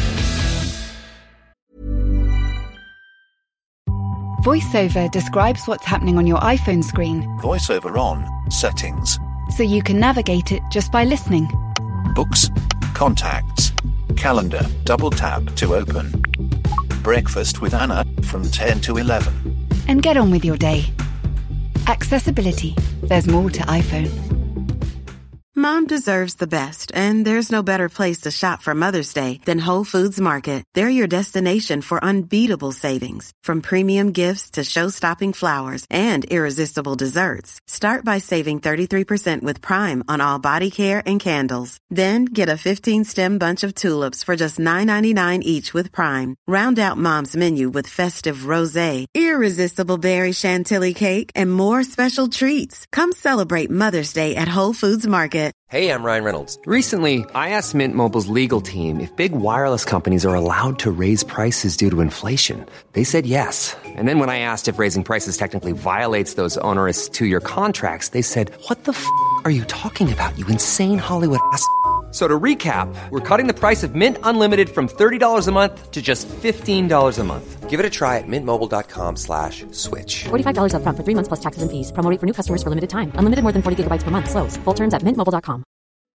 VoiceOver describes what's happening on your iPhone screen, VoiceOver on, settings, so you can navigate it just by listening. books, contacts, calendar, double tap to open. Breakfast with Anna from ten to eleven. And get on with your day. Accessibility. There's more to iPhone. Mom deserves the best, and there's no better place to shop for Mother's Day than Whole Foods Market. They're your destination for unbeatable savings, from premium gifts to show-stopping flowers and irresistible desserts. Start by saving thirty-three percent with Prime on all body care and candles. Then get a fifteen-stem bunch of tulips for just nine ninety-nine each with Prime. Round out Mom's menu with festive rosé, irresistible berry chantilly cake, and more special treats. Come celebrate Mother's Day at Whole Foods Market. Hey, I'm Ryan Reynolds. Recently, I asked Mint Mobile's legal team if big wireless companies are allowed to raise prices due to inflation. They said yes. And then when I asked if raising prices technically violates those onerous two-year contracts, they said, what the f*** are you talking about, you insane Hollywood ass f- So to recap, we're cutting the price of Mint Unlimited from thirty dollars a month to just fifteen dollars a month. Give it a try at mintmobile.com slash switch. forty-five dollars up front for three months plus taxes and fees. Promo rate for new customers for limited time. Unlimited more than forty gigabytes per month. Slows full terms at mint mobile dot com.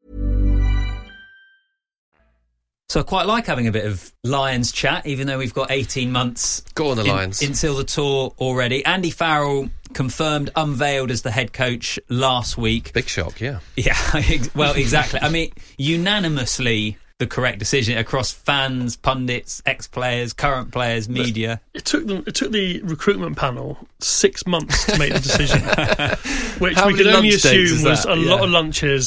So I quite like having a bit of Lions chat, even though we've got eighteen months Go on the in, Lions. until the tour already. Andy Farrell confirmed, unveiled as the head coach last week. Big shock, yeah. Yeah, well, exactly. I mean, unanimously the correct decision across fans, pundits, ex-players, current players, media. It took them. It took the recruitment panel six months to make the decision, which How we could many only lunch dates assume is was that? a Yeah. lot of lunches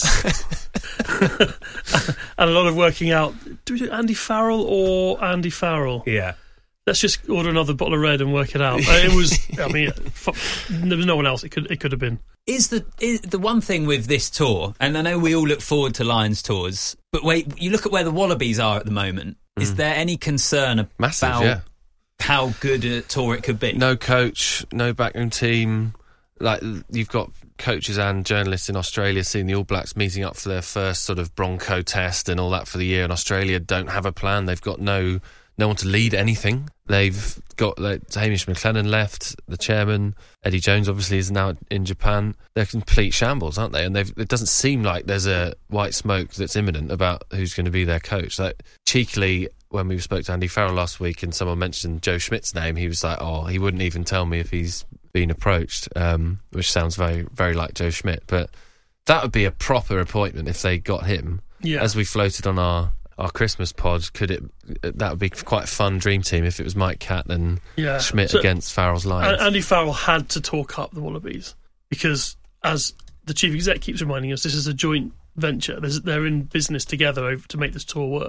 and a lot of working out. Do we do Andy Farrell or Andy Farrell? Yeah. Let's just order another bottle of red and work it out. Uh, it was. I mean, f- there was no one else. It could. It could have been. Is the is the one thing with this tour, and I know we all look forward to Lions tours, but wait, you look at where the Wallabies are at the moment. Mm. Is there any concern Massive, about yeah. how good a tour it could be? No coach, no backroom team. Like, you've got coaches and journalists in Australia seeing the All Blacks meeting up for their first sort of Bronco test and all that for the year, and Australia don't have a plan. They've got no no one to lead anything. They've got like, Hamish McLennan left, the chairman. Eddie Jones obviously is now in Japan. They're complete shambles, aren't they? And they've, it doesn't seem like there's a white smoke that's imminent about who's going to be their coach. Like, cheekily, when we spoke to Andy Farrell last week and someone mentioned Joe Schmidt's name, he was like, oh, he wouldn't even tell me if he's been approached, um, which sounds very, very like Joe Schmidt. But that would be a proper appointment if they got him. Yeah. As we floated on our, our Christmas pod, could it? That would be quite a fun dream team if it was Mike Catt and Yeah. Schmidt So- against Farrell's Lions. Andy Farrell had to talk up the Wallabies because, as the chief exec keeps reminding us, this is a joint venture. There's, they're in business together over, to make this tour work.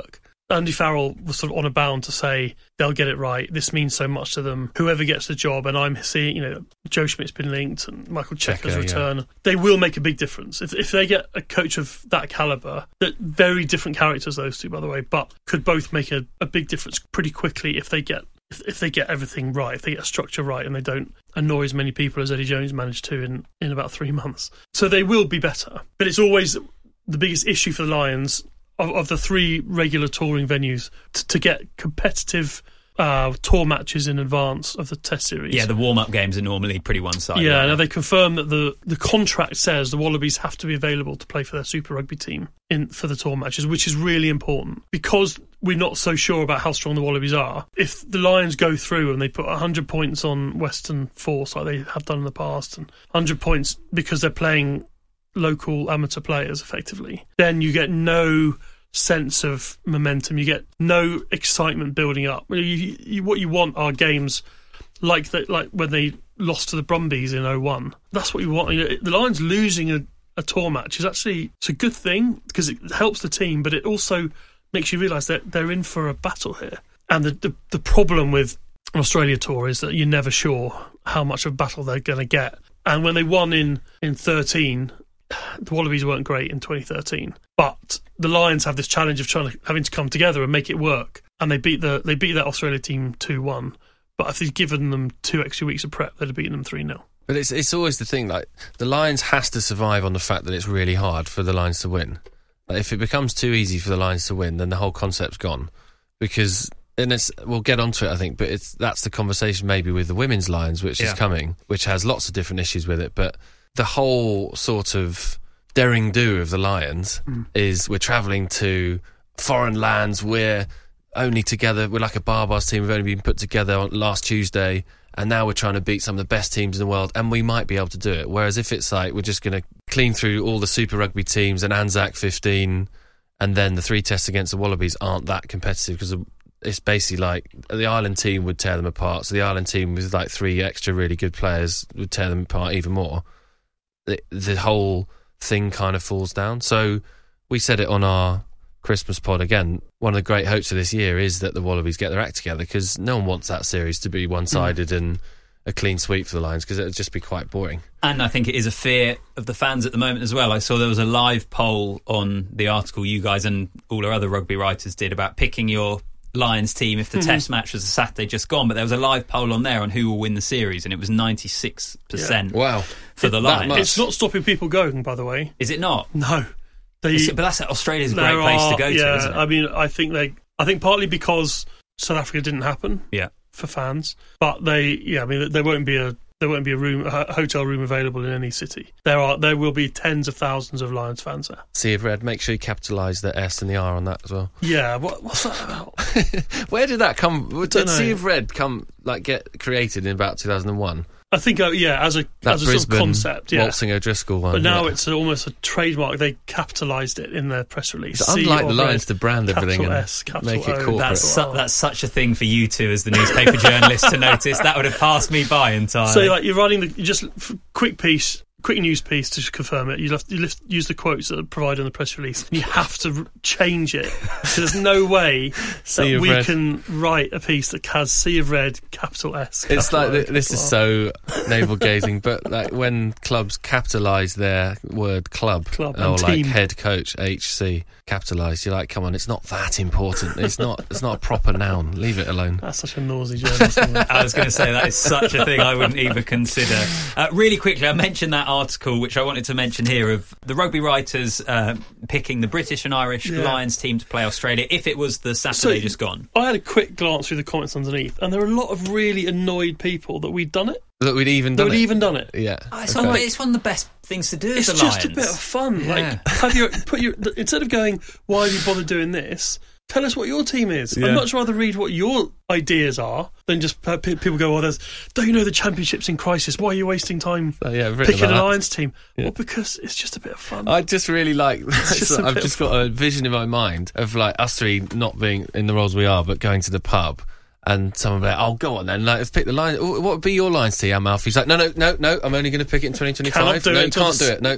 Andy Farrell was sort of on a bound to say they'll get it right. This means so much to them. Whoever gets the job, and I'm seeing, you know, Joe Schmidt's been linked and Michael Checker's Checker, return. yeah. They will make a big difference. If, if they get a coach of that calibre, that very different characters, those two, by the way, but could both make a, a big difference pretty quickly if they get if, if they get everything right, if they get a structure right and they don't annoy as many people as Eddie Jones managed to in, in about three months. So they will be better. But it's always the biggest issue for the Lions Of, of the three regular touring venues t- to get competitive uh, tour matches in advance of the Test series. Yeah, the warm-up games are normally pretty one-sided. Yeah, now they confirm that the, the contract says the Wallabies have to be available to play for their Super Rugby team in for the tour matches, which is really important because we're not so sure about how strong the Wallabies are. If the Lions go through and they put one hundred points on Western Force like they have done in the past, and one hundred points because they're playing local amateur players effectively, then you get no sense of momentum, you get no excitement building up. You, you, what you want are games like the, like when they lost to the Brumbies in oh one. That's what you want. You know, the Lions losing a, a tour match is actually it's a good thing because it helps the team, but it also makes you realise that they're in for a battle here. And the, the, the problem with an Australia tour is that you're never sure how much of a battle they're going to get. And when they won in, in thirteen, the Wallabies weren't great in twenty thirteen, but the Lions have this challenge of trying to having to come together and make it work. And they beat the they beat that Australia team two one. But if they'd given them two extra weeks of prep, they'd have beaten them three nil. But it's it's always the thing, like, the Lions has to survive on the fact that it's really hard for the Lions to win. Like, if it becomes too easy for the Lions to win, then the whole concept's gone. Because, and it's, we'll get onto it, I think, but it's that's the conversation maybe with the women's Lions, which yeah. is coming, which has lots of different issues with it. But the whole sort of daring do of the Lions mm. is we're travelling to foreign lands, we're only together, we're like a Barbars team, we've only been put together on last Tuesday, and now we're trying to beat some of the best teams in the world, and we might be able to do it. Whereas if it's like we're just going to clean through all the Super Rugby teams and Anzac fifteen, and then the three tests against the Wallabies aren't that competitive because it's basically like the Ireland team would tear them apart. So the Ireland team with like three extra really good players would tear them apart even more. The, the whole thing kind of falls down. So we said it on our Christmas pod again. One of the great hopes of this year is that the Wallabies get their act together, because no one wants that series to be one-sided mm. and a clean sweep for the Lions, because it would just be quite boring. And I think it is a fear of the fans at the moment as well. I saw there was a live poll on the article you guys and all our other rugby writers did about picking your Lions team if the mm-hmm. test match was a Saturday just gone, but there was a live poll on there on who will win the series, and it was ninety-six percent yeah. wow. for the Lions. It's not stopping people going, by the way. Is it not? No. They, but that's Australia's a great place are, to go yeah, to, isn't it? I mean, I think they I think partly because South Africa didn't happen yeah. for fans, but they yeah, I mean there won't be a There won't be a room, a hotel room available in any city. There are, there will be tens of thousands of Lions fans there. Sea of Red. Make sure you capitalise the S and the R on that as well. Yeah, what, what's that about? Where did that come? Did know. Sea of Red come like get created in about two thousand one? I think, uh, yeah, as a that as a Brisbane sort of concept, yeah. Waltzing O'Driscoll one. But now yeah. it's almost a trademark. They capitalised it in their press release. It's unlike the Lions to brand everything and S, make it O, corporate. That's, su- that's such a thing for you two as the newspaper journalist to notice. That would have passed me by entirely. So, like, you're writing the you just quick piece. Quick news piece to confirm it. You have to you lift, use the quotes that are provided in the press release. You have to r- change it. So there's no way that we red. can write a piece that has Sea of Red, capital S. Capital it's like o, the, this is so navel gazing, but like when clubs capitalise their word club, club or and like team. head coach H C capitalised, you're like, come on, it's not that important. It's not. It's not a proper noun. Leave it alone. That's such a noisy journalist. I was going to say that is such a thing I wouldn't even consider. Uh, really quickly, I mentioned that article which I wanted to mention here of the rugby writers uh, picking the British and Irish yeah. Lions team to play Australia if it was the Saturday so, just gone. I had a quick glance through the comments underneath, and there are a lot of really annoyed people that we'd done it. That we'd even that done we'd it. even done it. Yeah, oh, it's, okay. one, it's one of the best things to do. It's as just Lions. a bit of fun. Yeah. Like, have your put your instead of going, why have you bothered doing this? Tell us what your team is. Yeah. I'd much rather read what your ideas are than just uh, p- people go, "Oh, there's don't you know the championship's in crisis? Why are you wasting time uh, yeah, picking an that. Lions team?" Yeah. Well, because it's just a bit of fun. I just really like. just I've just got a vision in my mind of like us three not being in the roles we are, but going to the pub. And someone would be like, oh, go on then, like, let's pick the Lions. What would be your Lions team, Alfie? He's like, no, no, no, no, I'm only going to pick it in twenty twenty-five. Do no, it you can't the... do it, no.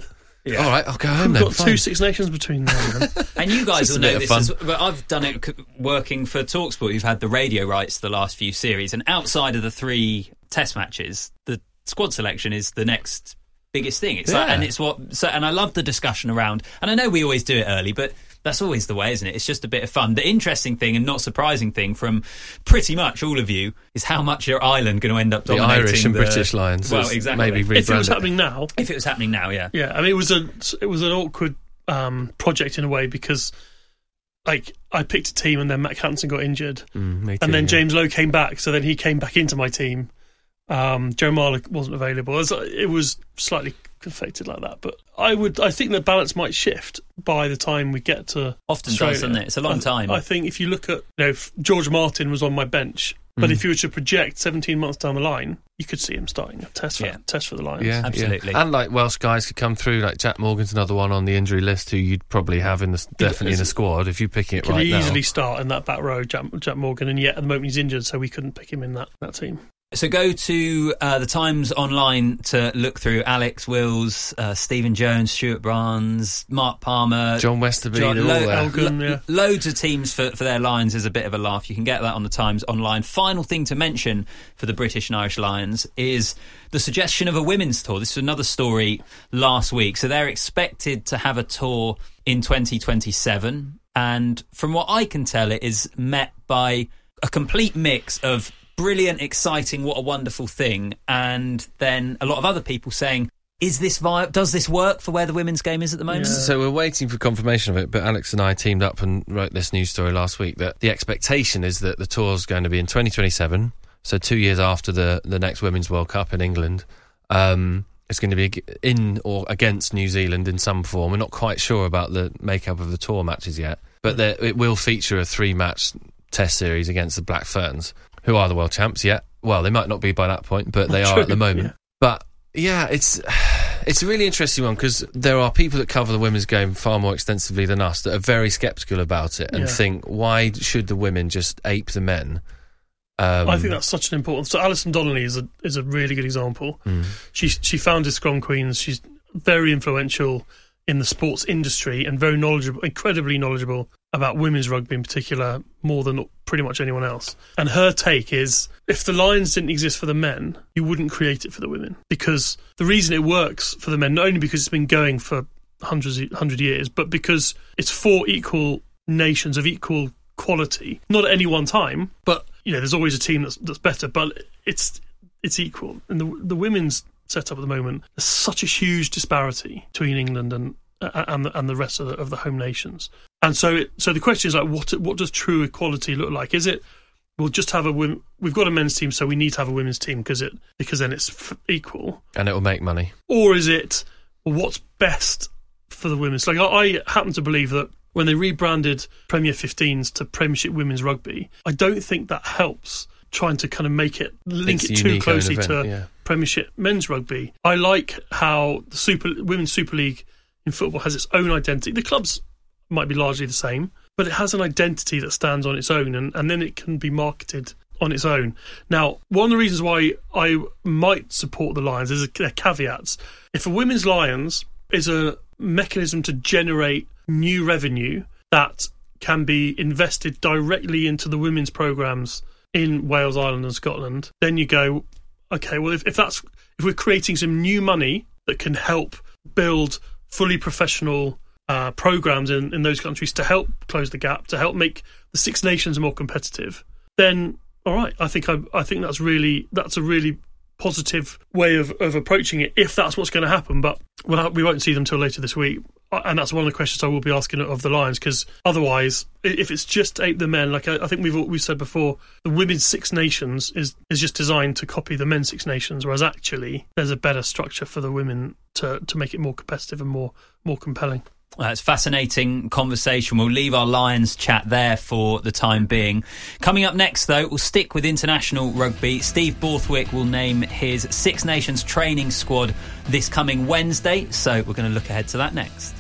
Yeah. All right, I'll go home We've then. got Fine. two Six Nations between them. And you guys Just will a know bit this, of as, fun. but I've done it c- working for TalkSport, who've had the radio rights to the last few series, and outside of the three Test matches, the squad selection is the next biggest thing. It's Yeah. like, and it's what, so, and I love the discussion around, and I know we always do it early, but that's always the way, isn't it? It's just a bit of fun. The interesting thing and not surprising thing from pretty much all of you is how much your Ireland going to end up The dominating Irish and the, British Lions. Well, It's exactly. Maybe If it was rebrand happening now, If it was happening now, yeah. yeah. I mean, it was a it was an awkward um, project in a way because, like, I picked a team and then Matt Hansen got injured, Mm, me too, and then yeah. James Lowe came back, so then he came back into my team. Um, Joe Marler wasn't available. It was, it was slightly conflicted like that, but I would I think the balance might shift by the time we get to Often Australia. does, doesn't it? It's a long I, time. I think if you look at, you know, if George Martin was on my bench, but Mm. if you were to project seventeen months down the line, you could see him starting a test for, Yeah. test for the Lions. Yeah, Absolutely. yeah. And like Welsh guys could come through, like Jack Morgan's another one on the injury list who you'd probably have in the definitely in the squad if you're picking it Could right easily now. start in that back row, Jack, Jack Morgan, and yet at the moment he's injured, so we couldn't pick him in that, that team. So go to uh, the Times online to look through Alex Wills, uh, Stephen Jones, Stuart Barnes, Mark Palmer, John Westerby, John- they're all lo- there. Elgin, yeah. loads of teams for, for their Lions is a bit of a laugh. You can get that on the Times online. Final thing to mention for the British and Irish Lions is the suggestion of a women's tour. This is another story last week. So they're expected to have a tour in twenty twenty-seven. And from what I can tell, it is met by a complete mix of brilliant, exciting, what a wonderful thing, and then a lot of other people saying, is this vi- does this work for where the women's game is at the moment? So we're waiting for confirmation of it, but Alex and I teamed up and wrote this news story last week that the expectation is that the tour's going to be in twenty twenty-seven, so two years after the, the next Women's World Cup in England. Um, it's going to be in or against New Zealand in some form. We're not quite sure about the makeup of the tour matches yet, but there, it will feature a three-match test series against the Black Ferns, who are the world champs yet. Well, they might not be by that point, but they are at the moment. Yeah. But yeah, it's it's a really interesting one because there are people that cover the women's game far more extensively than us that are very sceptical about it and Yeah. think, why should the women just ape the men? Um, I think that's such an important. So Alison Donnelly is a is a really good example. Mm. She she founded Scrum Queens. She's very influential in the sports industry and very knowledgeable, incredibly knowledgeable about women's rugby in particular, more than pretty much anyone else. And her take is, if the Lions didn't exist for the men, you wouldn't create it for the women. Because the reason it works for the men, not only because it's been going for hundreds, hundred years, but because it's four equal nations of equal quality. Not at any one time, but you know, there's always a team that's that's better, but it's it's equal. And the the women's setup at the moment, there's such a huge disparity between England and uh, and the, and the rest of the, of the home nations. And so, it, so the question is like, what what does true equality look like? Is it we'll just have a women, we've got a men's team, so we need to have a women's team because it because then it's f- equal, and it will make money. or is it well, what's best for the women's? Like I, I happen to believe that when they rebranded Premier fifteens to Premiership Women's Rugby, I don't think that helps trying to kind of make it link It's a it too unique own closely event, to yeah. Premiership Men's Rugby. I like how the Super Women's Super League in football has its own identity. The clubs might be largely the same, but it has an identity that stands on its own, and, and then it can be marketed on its own. Now, one of the reasons why I might support the Lions is a, a caveats. If a women's Lions is a mechanism to generate new revenue that can be invested directly into the women's programmes in Wales, Ireland and Scotland, then you go, okay, well, if, if that's if we're creating some new money that can help build fully professional uh, programmes in, in those countries to help close the gap, to help make the Six Nations more competitive, then all right, I think I, I think that's really that's a really positive way of, of approaching it if that's what's going to happen. But we'll, we won't see them till later this week, and that's one of the questions I will be asking of the Lions, because otherwise, if it's just ape the men, like I, I think we've we've said before, the women's Six Nations is is just designed to copy the men's Six Nations, whereas actually there's a better structure for the women to to make it more competitive and more more compelling. Well, it's fascinating conversation. We'll leave our Lions chat there for the time being. Coming up next, though, we'll stick with international rugby. Steve Borthwick will name his Six Nations training squad this coming Wednesday, so we're going to look ahead to that next.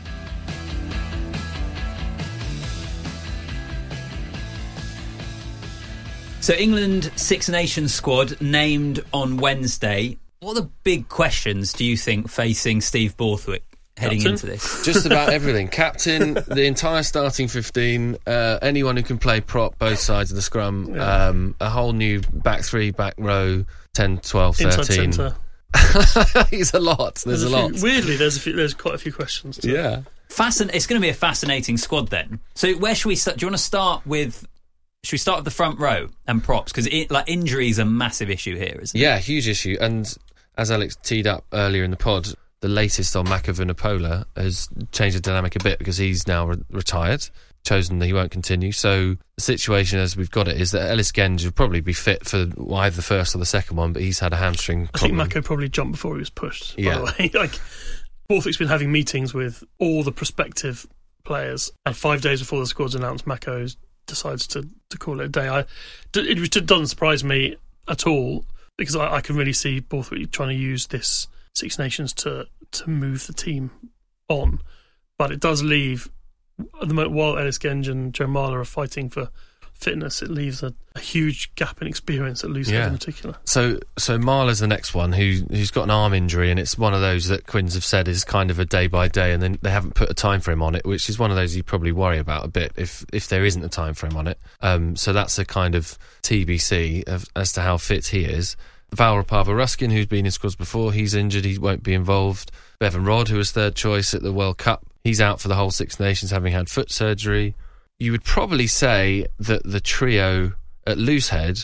So England Six Nations squad named on Wednesday. What are the big questions, do you think, facing Steve Borthwick heading Captain. into this? Just about everything. Captain, the entire starting fifteen, uh, anyone who can play prop, both sides of the scrum, Yeah. um, a whole new back three, back row, ten, twelve, thirteen. Inside centre. It's a lot. There's, There's a, a lot. few, weirdly, there's a few, there's quite a few questions. To Yeah. Fascin- it's going to be a fascinating squad then. So where should we start? Do you want to start with... Should we start with the front row and props? Because like injury is a massive issue here, isn't it? Yeah, huge issue. And as Alex teed up earlier in the pod, the latest on Mako Vunipola has changed the dynamic a bit because he's now re- retired, chosen that he won't continue. So the situation as we've got it is that Ellis Genge will probably be fit for either the first or the second one, but he's had a hamstring I think problem. Mako probably jumped before he was pushed, by Yeah. the way. Like, Borthwick's been having meetings with all the prospective players, and five days before the squad's announced, Mako decides to, to call it a day. I, it, it doesn't surprise me at all, because I, I can really see Borthwick trying to use this Six Nations to, to move the team on. But it does leave, at the moment, while Ellis Genge and Joe Marler are fighting for fitness, it leaves a, a huge gap in experience at Loosehead Yeah. in particular. So, so Marler's the next one who, who's got an arm injury, and it's one of those that Quins have said is kind of a day by day, and then they haven't put a time frame on it, which is one of those you probably worry about a bit if if there isn't a time frame on it. Um, so that's a kind of T B C of, as to how fit he is. Val Rapava Ruskin, who's been in squads before, he's injured, he won't be involved. Bevan Rodd, who was third choice at the World Cup, he's out for the whole Six Nations, having had foot surgery. You would probably say that the trio at Loosehead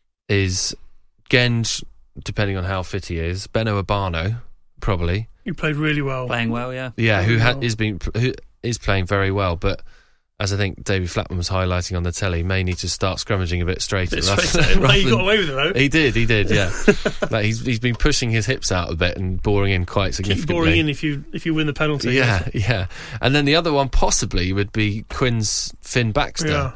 is Genge, depending on how fit he is, Benno Urbano, probably. You played really well. Playing well, yeah. Yeah, who Well. ha- is been who is playing very well, but as I think David Flatman was highlighting on the telly, may need to start scrummaging a bit straighter. It's rather straight- than- well, he rather got away with it, though. He did, he did, yeah. Like he's he's been pushing his hips out a bit and boring in quite Keep significantly. boring in if you if you win the penalty. Yeah, yeah. And then the other one possibly would be Quinn's Finn Baxter, Yeah.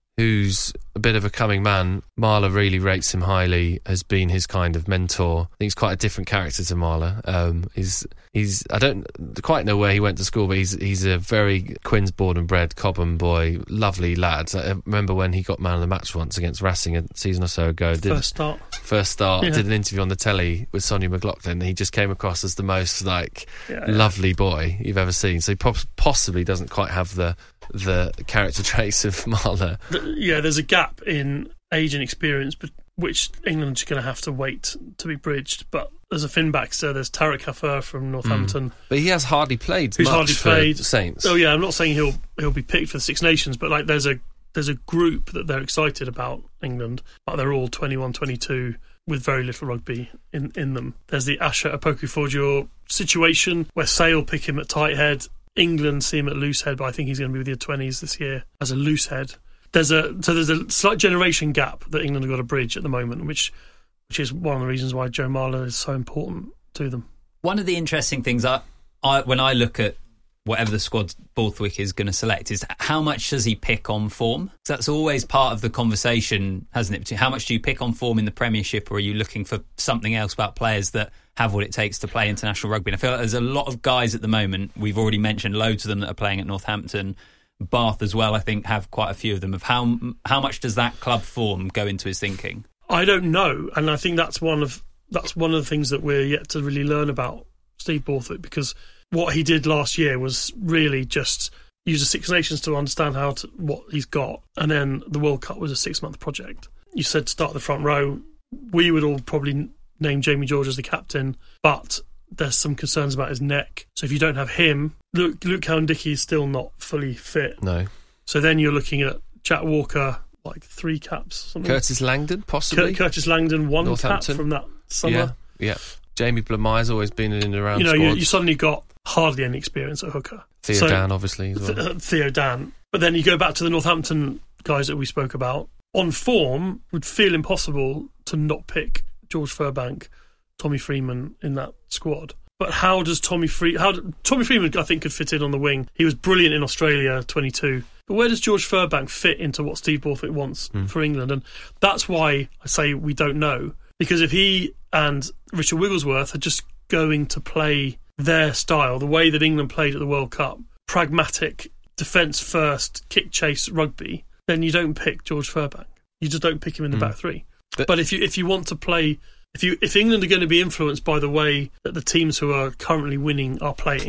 who's a bit of a coming man. Marler really rates him highly, has been his kind of mentor. I think he's quite a different character to Marler. Um, he's, he's, I don't quite know where he went to school, but he's he's a very Quinn's born and bred Cobham boy, lovely lad. I remember when he got man of the match once against Racing a season or so ago. Did, First start. First start, Yeah. did an interview on the telly with Sonia McLaughlin. He just came across as the most like Yeah, yeah. lovely boy you've ever seen. So he pos- possibly doesn't quite have the the character traits of Marler. Th- Yeah, there's a gap in age and experience, but which England's going to have to wait to be bridged. But there's a Finn Baxter, there's Tarek Haffer from Northampton. But he has hardly played Who's much hardly for played. Saints. Oh yeah, I'm not saying he'll he'll be picked for the Six Nations, but like there's a there's a group that they're excited about England, but they're all twenty-one, twenty-two with very little rugby in, in them. There's the Asher Opoku-Forjo situation where Sale pick him at tight head. England see him at loose head, but I think he's going to be with the twenties this year as a loose head. There's a so there's a slight generation gap that England have got to bridge at the moment, which which is one of the reasons why Joe Marler is so important to them. One of the interesting things I, I when I look at whatever the squad Borthwick is going to select is how much does he pick on form? So that's always part of the conversation, hasn't it? Between how much do you pick on form in the Premiership, or are you looking for something else about players that have what it takes to play international rugby? And I feel like there's a lot of guys at the moment, we've already mentioned loads of them that are playing at Northampton, Bath as well, I think, have quite a few of them. Of how how much does that club form go into his thinking? I don't know, and I think that's one of that's one of the things that we're yet to really learn about Steve Borthwick, because what he did last year was really just use the Six Nations to understand how to, what he's got, and then the World Cup was a six-month project. You said start the front row. We would all probably name Jamie George as the captain, but there's some concerns about his neck. So if you don't have him, Luke, Luke Cowan-Dickey is still not fully fit. No. So then you're looking at Jack Walker, like three caps. Something. Curtis Langdon, possibly. Cur- Curtis Langdon, one cap Northampton. from that summer. Yeah, yeah. Jamie Blamey's always been in and around You know, you, squads. you suddenly got hardly any experience at hooker. Theo So- Dan, obviously, as well. Th- uh, Theo Dan. But then you go back to the Northampton guys that we spoke about. On form, would feel impossible to not pick George Furbank, Tommy Freeman in that squad. But how does Tommy Free? How do, Tommy Freeman, I think, could fit in on the wing. He was brilliant in Australia, twenty-two. But where does George Furbank fit into what Steve Borthwick wants Mm. for England? And that's why I say we don't know. Because if he and Richard Wigglesworth are just going to play their style, the way that England played at the World Cup, pragmatic, defence first, kick chase rugby, then you don't pick George Furbank. You just don't pick him in the Mm. back three. But- But if you if you want to play, if you if England are going to be influenced by the way that the teams who are currently winning are playing,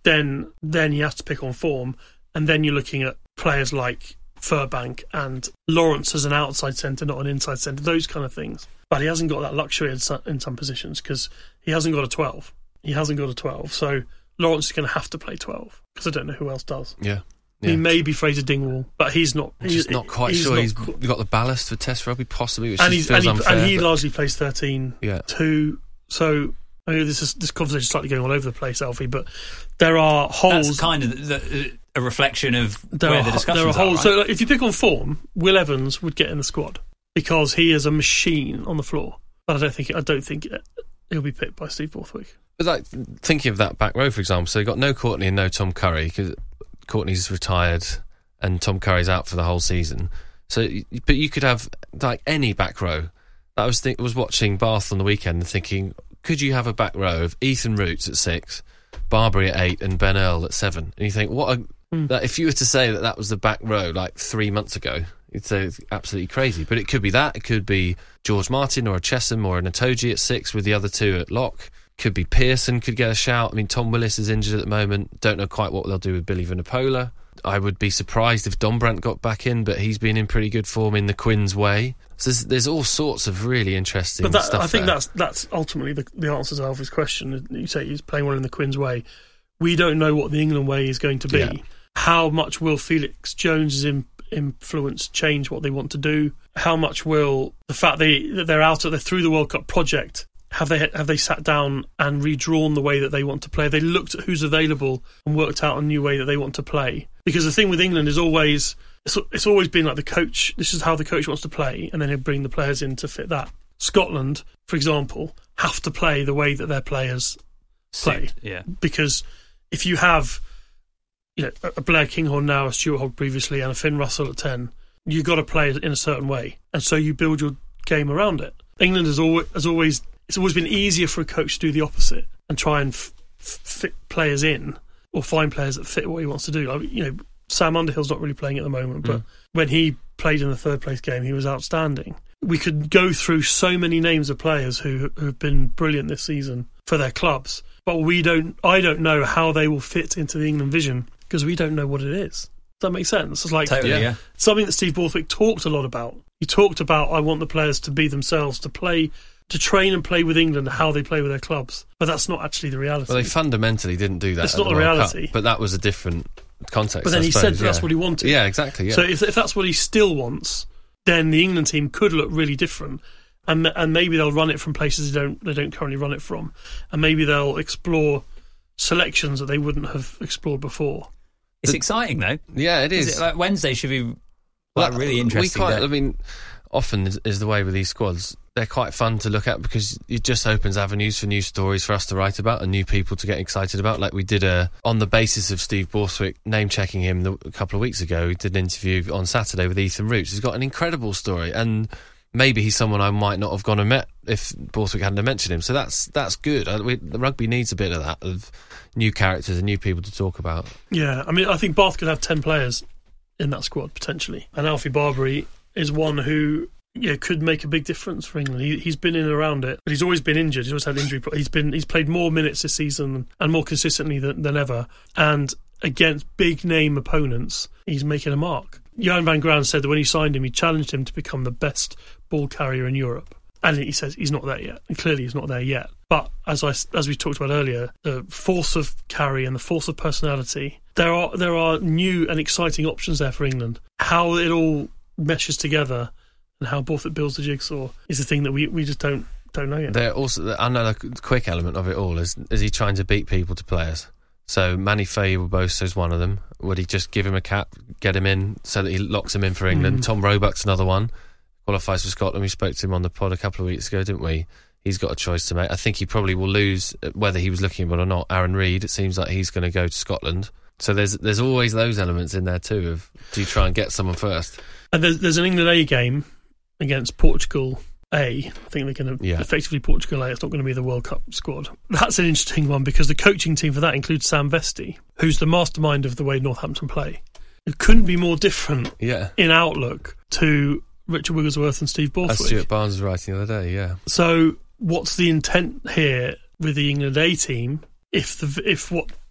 then then he has to pick on form, and then you're looking at players like Furbank and Lawrence as an outside centre, not an inside centre, those kind of things. But he hasn't got that luxury in some, in some positions because he hasn't got a twelve. He hasn't got a twelve, so Lawrence is going to have to play twelve because I don't know who else does. Yeah. Yeah. He may be Fraser Dingwall, but he's not. I'm just not quite he's sure not he's qu- got the ballast for Test rugby, possibly, which and, just he's, and, feels he, unfair. and he but- largely plays thirteen Yeah. two. So I mean, this is this conversation is slightly going all over the place, Alfie. But there are holes. That's kind of the, a reflection of there where are, the discussions there are holes. right? So like, if you pick on form, Will Evans would get in the squad because he is a machine on the floor. But I don't think I don't think he'll be picked by Steve Borthwick. But like thinking of that back row, for example, so you got no Courtney and no Tom Curry because Courtney's retired and Tom Curry's out for the whole season. So, but you could have like any back row. I was think, was watching Bath on the weekend and thinking, could you have a back row of Ethan Roots at six, Barbary at eight, and Ben Earl at seven? And you think, what? A, Mm. that if you were to say that that was the back row like three months ago, you'd say it's absolutely crazy. But it could be that. It could be George Martin or a Chesham or an Itoje at six with the other two at lock. Could be Pearson could get a shout. I mean, Tom Willis is injured at the moment. Don't know quite what they'll do with Billy Vunipola. I would be surprised if Dombrant got back in, but he's been in pretty good form in the Quinn's way. So there's, there's all sorts of really interesting But that, stuff I think there. that's that's ultimately the, the answer to Alfie's question. You say he's playing well in the Quinn's way. We don't know what the England way is going to be. Yeah. How much will Felix Jones's in, influence change what they want to do? How much will the fact they, that they're out of, they're through the World Cup project, have they have they sat down and redrawn the way that they want to play? Have they looked at who's available and worked out a new way that they want to play? Because the thing with England is always, it's, it's always been like the coach, this is how the coach wants to play, and then he'll bring the players in to fit that. Scotland, for example, have to play the way that their players play. Suit, yeah. Because if you have, you know, a Blair Kinghorn now, a Stuart Hogg previously, and a Finn Russell at ten, you've got to play it in a certain way, and so you build your game around it. England has always, has always it's always been easier for a coach to do the opposite and try and f- fit players in or find players that fit what he wants to do. Like, you know, Sam Underhill's not really playing at the moment, but mm. when he played in the third place game, he was outstanding. We could go through so many names of players who have been brilliant this season for their clubs, but we don't. I don't know how they will fit into the England vision because we don't know what it is. Does that make sense? It's like totally, yeah. something that Steve Borthwick talked a lot about. He talked about, I want the players to be themselves, to play, to train and play with England how they play with their clubs. But that's not actually the reality. Well, they fundamentally didn't do that. It's at not the the World reality. Cup, but that was a different context. But then I he suppose, said yeah. that's what he wanted. Yeah, exactly. Yeah. So if, if that's what he still wants, then the England team could look really different, and and maybe they'll run it from places they don't they don't currently run it from, and maybe they'll explore selections that they wouldn't have explored before. It's the, exciting though. Yeah, it is. is it, like, Wednesday should be like, well, really interesting. We quite, day. I mean, often is, is the way with these squads. They're quite fun to look at because it just opens avenues for new stories for us to write about and new people to get excited about. Like we did a, on the basis of Steve Borthwick name checking him the, a couple of weeks ago, we did an interview on Saturday with Ethan Roots. He's got an incredible story, and maybe he's someone I might not have gone and met if Borthwick hadn't mentioned him. So that's that's good. I, we, the rugby needs a bit of that, of new characters and new people to talk about. Yeah, I mean, I think Bath could have ten players in that squad potentially, and Alfie Barbary is one who, yeah, could make a big difference for England. He, he's been in and around it, but he's always been injured. He's always had injury. He's been he's played more minutes this season and more consistently than, than ever. And against big name opponents, he's making a mark. Johan van Graan said that when he signed him, he challenged him to become the best ball carrier in Europe. And he says he's not there yet. And clearly he's not there yet. But as I as we talked about earlier, the force of carry and the force of personality, there are there are new and exciting options there for England. How it all meshes together and how Borthwick builds the jigsaw is the thing that we, we just don't don't know yet. There also another quick element of it all is is he trying to beat people to players? So Manny Fayebobosa is one of them. Would he just give him a cap, get him in so that he locks him in for England? Mm. Tom Roebuck's another one. Qualifies for Scotland. We spoke to him on the pod a couple of weeks ago, didn't we? He's got a choice to make. I think he probably will lose, whether he was looking at it or not. Aaron Reid, it seems like he's going to go to Scotland. So there's there's always those elements in there too of, do you try and get someone first? And there's, there's an England A game against Portugal A. I think they're going to yeah. effectively Portugal A. It's not going to be the World Cup squad. That's an interesting one because the coaching team for that includes Sam Vesti, who's the mastermind of the way Northampton play. It couldn't be more different yeah. in outlook to Richard Wigglesworth and Steve Borthwick. As Stuart Barnes was writing the other day, yeah. So what's the intent here with the England A team if the if what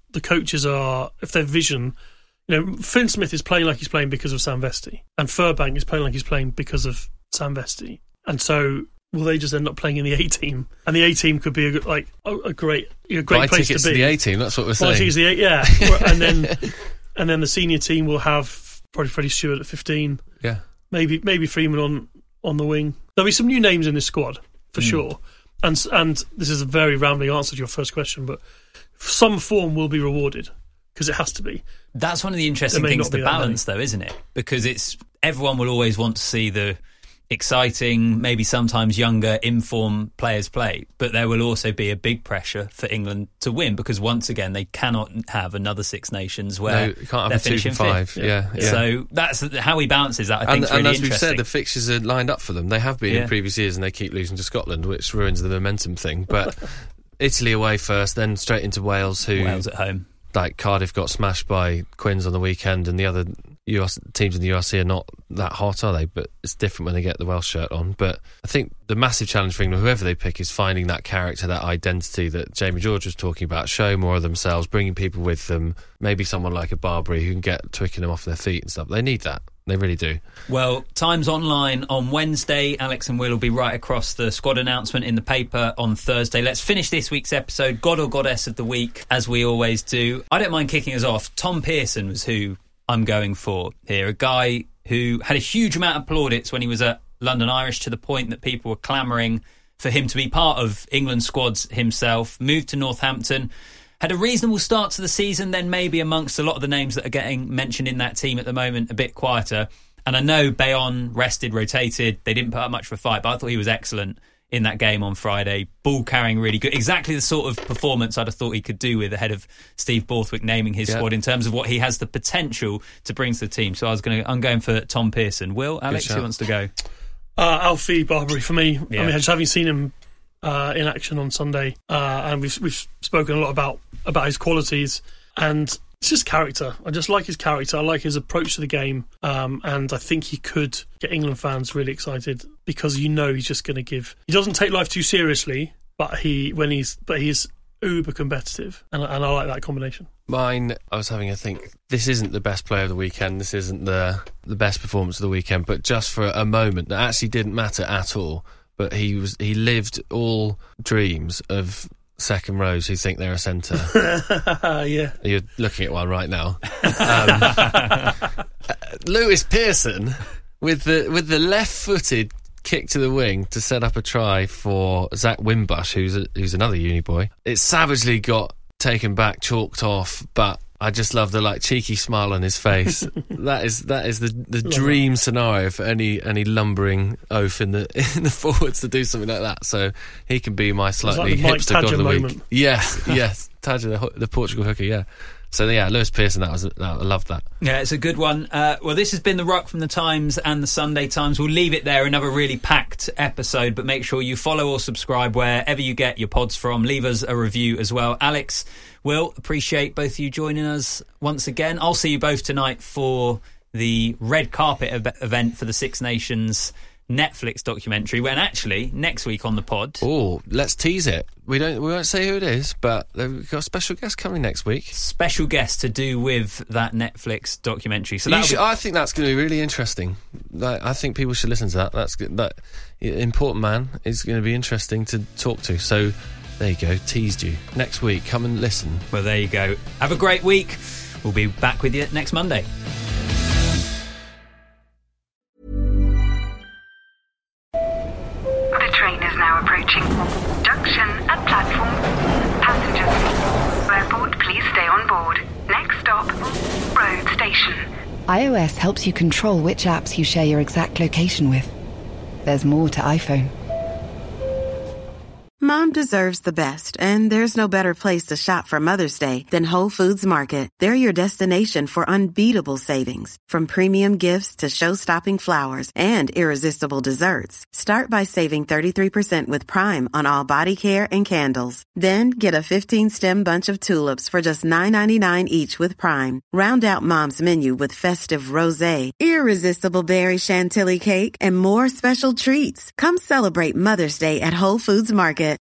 the coaches are, if their vision, you know, Finn Smith is playing like he's playing because of Sam Vesti, and Furbank is playing like he's playing because of Sam Vesti, and so will they just end up playing in the A team? And the A team could be a, like a, a great, a great Buy place to be. tickets to the A team. That's what we're Buy saying. tickets to the A, yeah, and then and then the senior team will have probably Freddie Stewart at fifteen. Yeah, maybe maybe Freeman on on the wing. There'll be some new names in this squad for mm. sure. And and this is a very rambling answer to your first question, but some form will be rewarded because it has to be. That's one of the interesting things to balance, though, isn't it? Because it's everyone will always want to see the exciting, maybe sometimes younger, informed players play, but there will also be a big pressure for England to win because once again they cannot have another Six Nations where no, you can't have they're a two finishing five. fifth. Yeah, yeah. So that's how he balances that. I think and, is really and as interesting. we've said, the fixtures are lined up for them. They have been yeah. in previous years, and they keep losing to Scotland, which ruins the momentum thing. But Italy away first, then straight into Wales, who Wales at home. Like Cardiff got smashed by Quins on the weekend, and the other U S teams in the U R C are not that hot, are they? But it's different when they get the Welsh shirt on. But I think the massive challenge for England, whoever they pick, is finding that character, that identity that Jamie George was talking about, showing more of themselves, bringing people with them, maybe someone like a Barbary who can get Twickenham off their feet and stuff. They need that. They really do. Well, Times Online on Wednesday. Alex and Will will be right across the squad announcement in the paper on Thursday. Let's finish this week's episode, God or Goddess of the Week, as we always do. I don't mind kicking us off. Tom Pearson was who I'm going for here. A guy who had a huge amount of plaudits when he was at London Irish, to the point that people were clamouring for him to be part of England squads himself. Moved to Northampton. Had a reasonable start to the season, then maybe amongst a lot of the names that are getting mentioned in that team at the moment, a bit quieter. And I know Bayonne rested, rotated. They didn't put up much of a fight, but I thought he was excellent in that game on Friday. Ball carrying really good. Exactly the sort of performance I'd have thought he could do with ahead of Steve Borthwick naming his yeah. squad in terms of what he has the potential to bring to the team. So I was going to, I'm going for Tom Pearson. Will, Alex, who wants to go? Uh, Alfie Barbary for me. Yeah. I mean, just having seen him Uh, in action on Sunday, uh, and we've we've spoken a lot about about his qualities, and it's just character. I just like his character. I like his approach to the game, um, and I think he could get England fans really excited because you know he's just going to give. He doesn't take life too seriously, but he when he's but he's uber competitive, and, and I like that combination. Mine, I was having a think. This isn't the best player of the weekend. This isn't the the best performance of the weekend, but just for a moment that actually didn't matter at all. But he was he lived all dreams of second rows who think they're a centre. Yeah. You're looking at one right now. Um, Lewis Pearson with the with the left-footed kick to the wing to set up a try for Zach Wimbush, who's a, who's another uni boy. It savagely got taken back, chalked off, but I just love the like cheeky smile on his face. that is that is the, the dream scenario for any any lumbering oaf in the in the forwards to do something like that. So he can be my slightly like the Mike hipster god of the moment. week. Yes, yes, Tadger, the, the Portugal hooker. Yeah. So yeah, Lewis Pearson. That was that, I loved that. Yeah, it's a good one. Uh, well, this has been the Ruck from the Times and the Sunday Times. We'll leave it there. Another really packed episode, but make sure you follow or subscribe wherever you get your pods from. Leave us a review as well. Alex, Will, appreciate both of you joining us once again. I'll see you both tonight for the red carpet ev- event for the Six Nations Netflix documentary, when actually next week on the pod, oh, let's tease it. We don't we won't say who it is, but we've got a special guest coming next week. Special guest to do with that Netflix documentary. So You that'll should, be- I think that's going to be really interesting. Like, I think people should listen to that. That's good. That important man is going to be interesting to talk to. So there you go, teased you. Next week, come and listen. Well, there you go. Have a great week. We'll be back with you next Monday. The train is now approaching. Junction at platform. Passengers, airport, please stay on board. Next stop, road station. iOS helps you control which apps you share your exact location with. There's more to iPhone. Mom deserves the best, and there's no better place to shop for Mother's Day than Whole Foods Market. They're your destination for unbeatable savings, from premium gifts to show-stopping flowers and irresistible desserts. Start by saving thirty-three percent with Prime on all body care and candles. Then get a fifteen-stem bunch of tulips for just nine ninety-nine each with Prime. Round out Mom's menu with festive rosé, irresistible berry chantilly cake, and more special treats. Come celebrate Mother's Day at Whole Foods Market.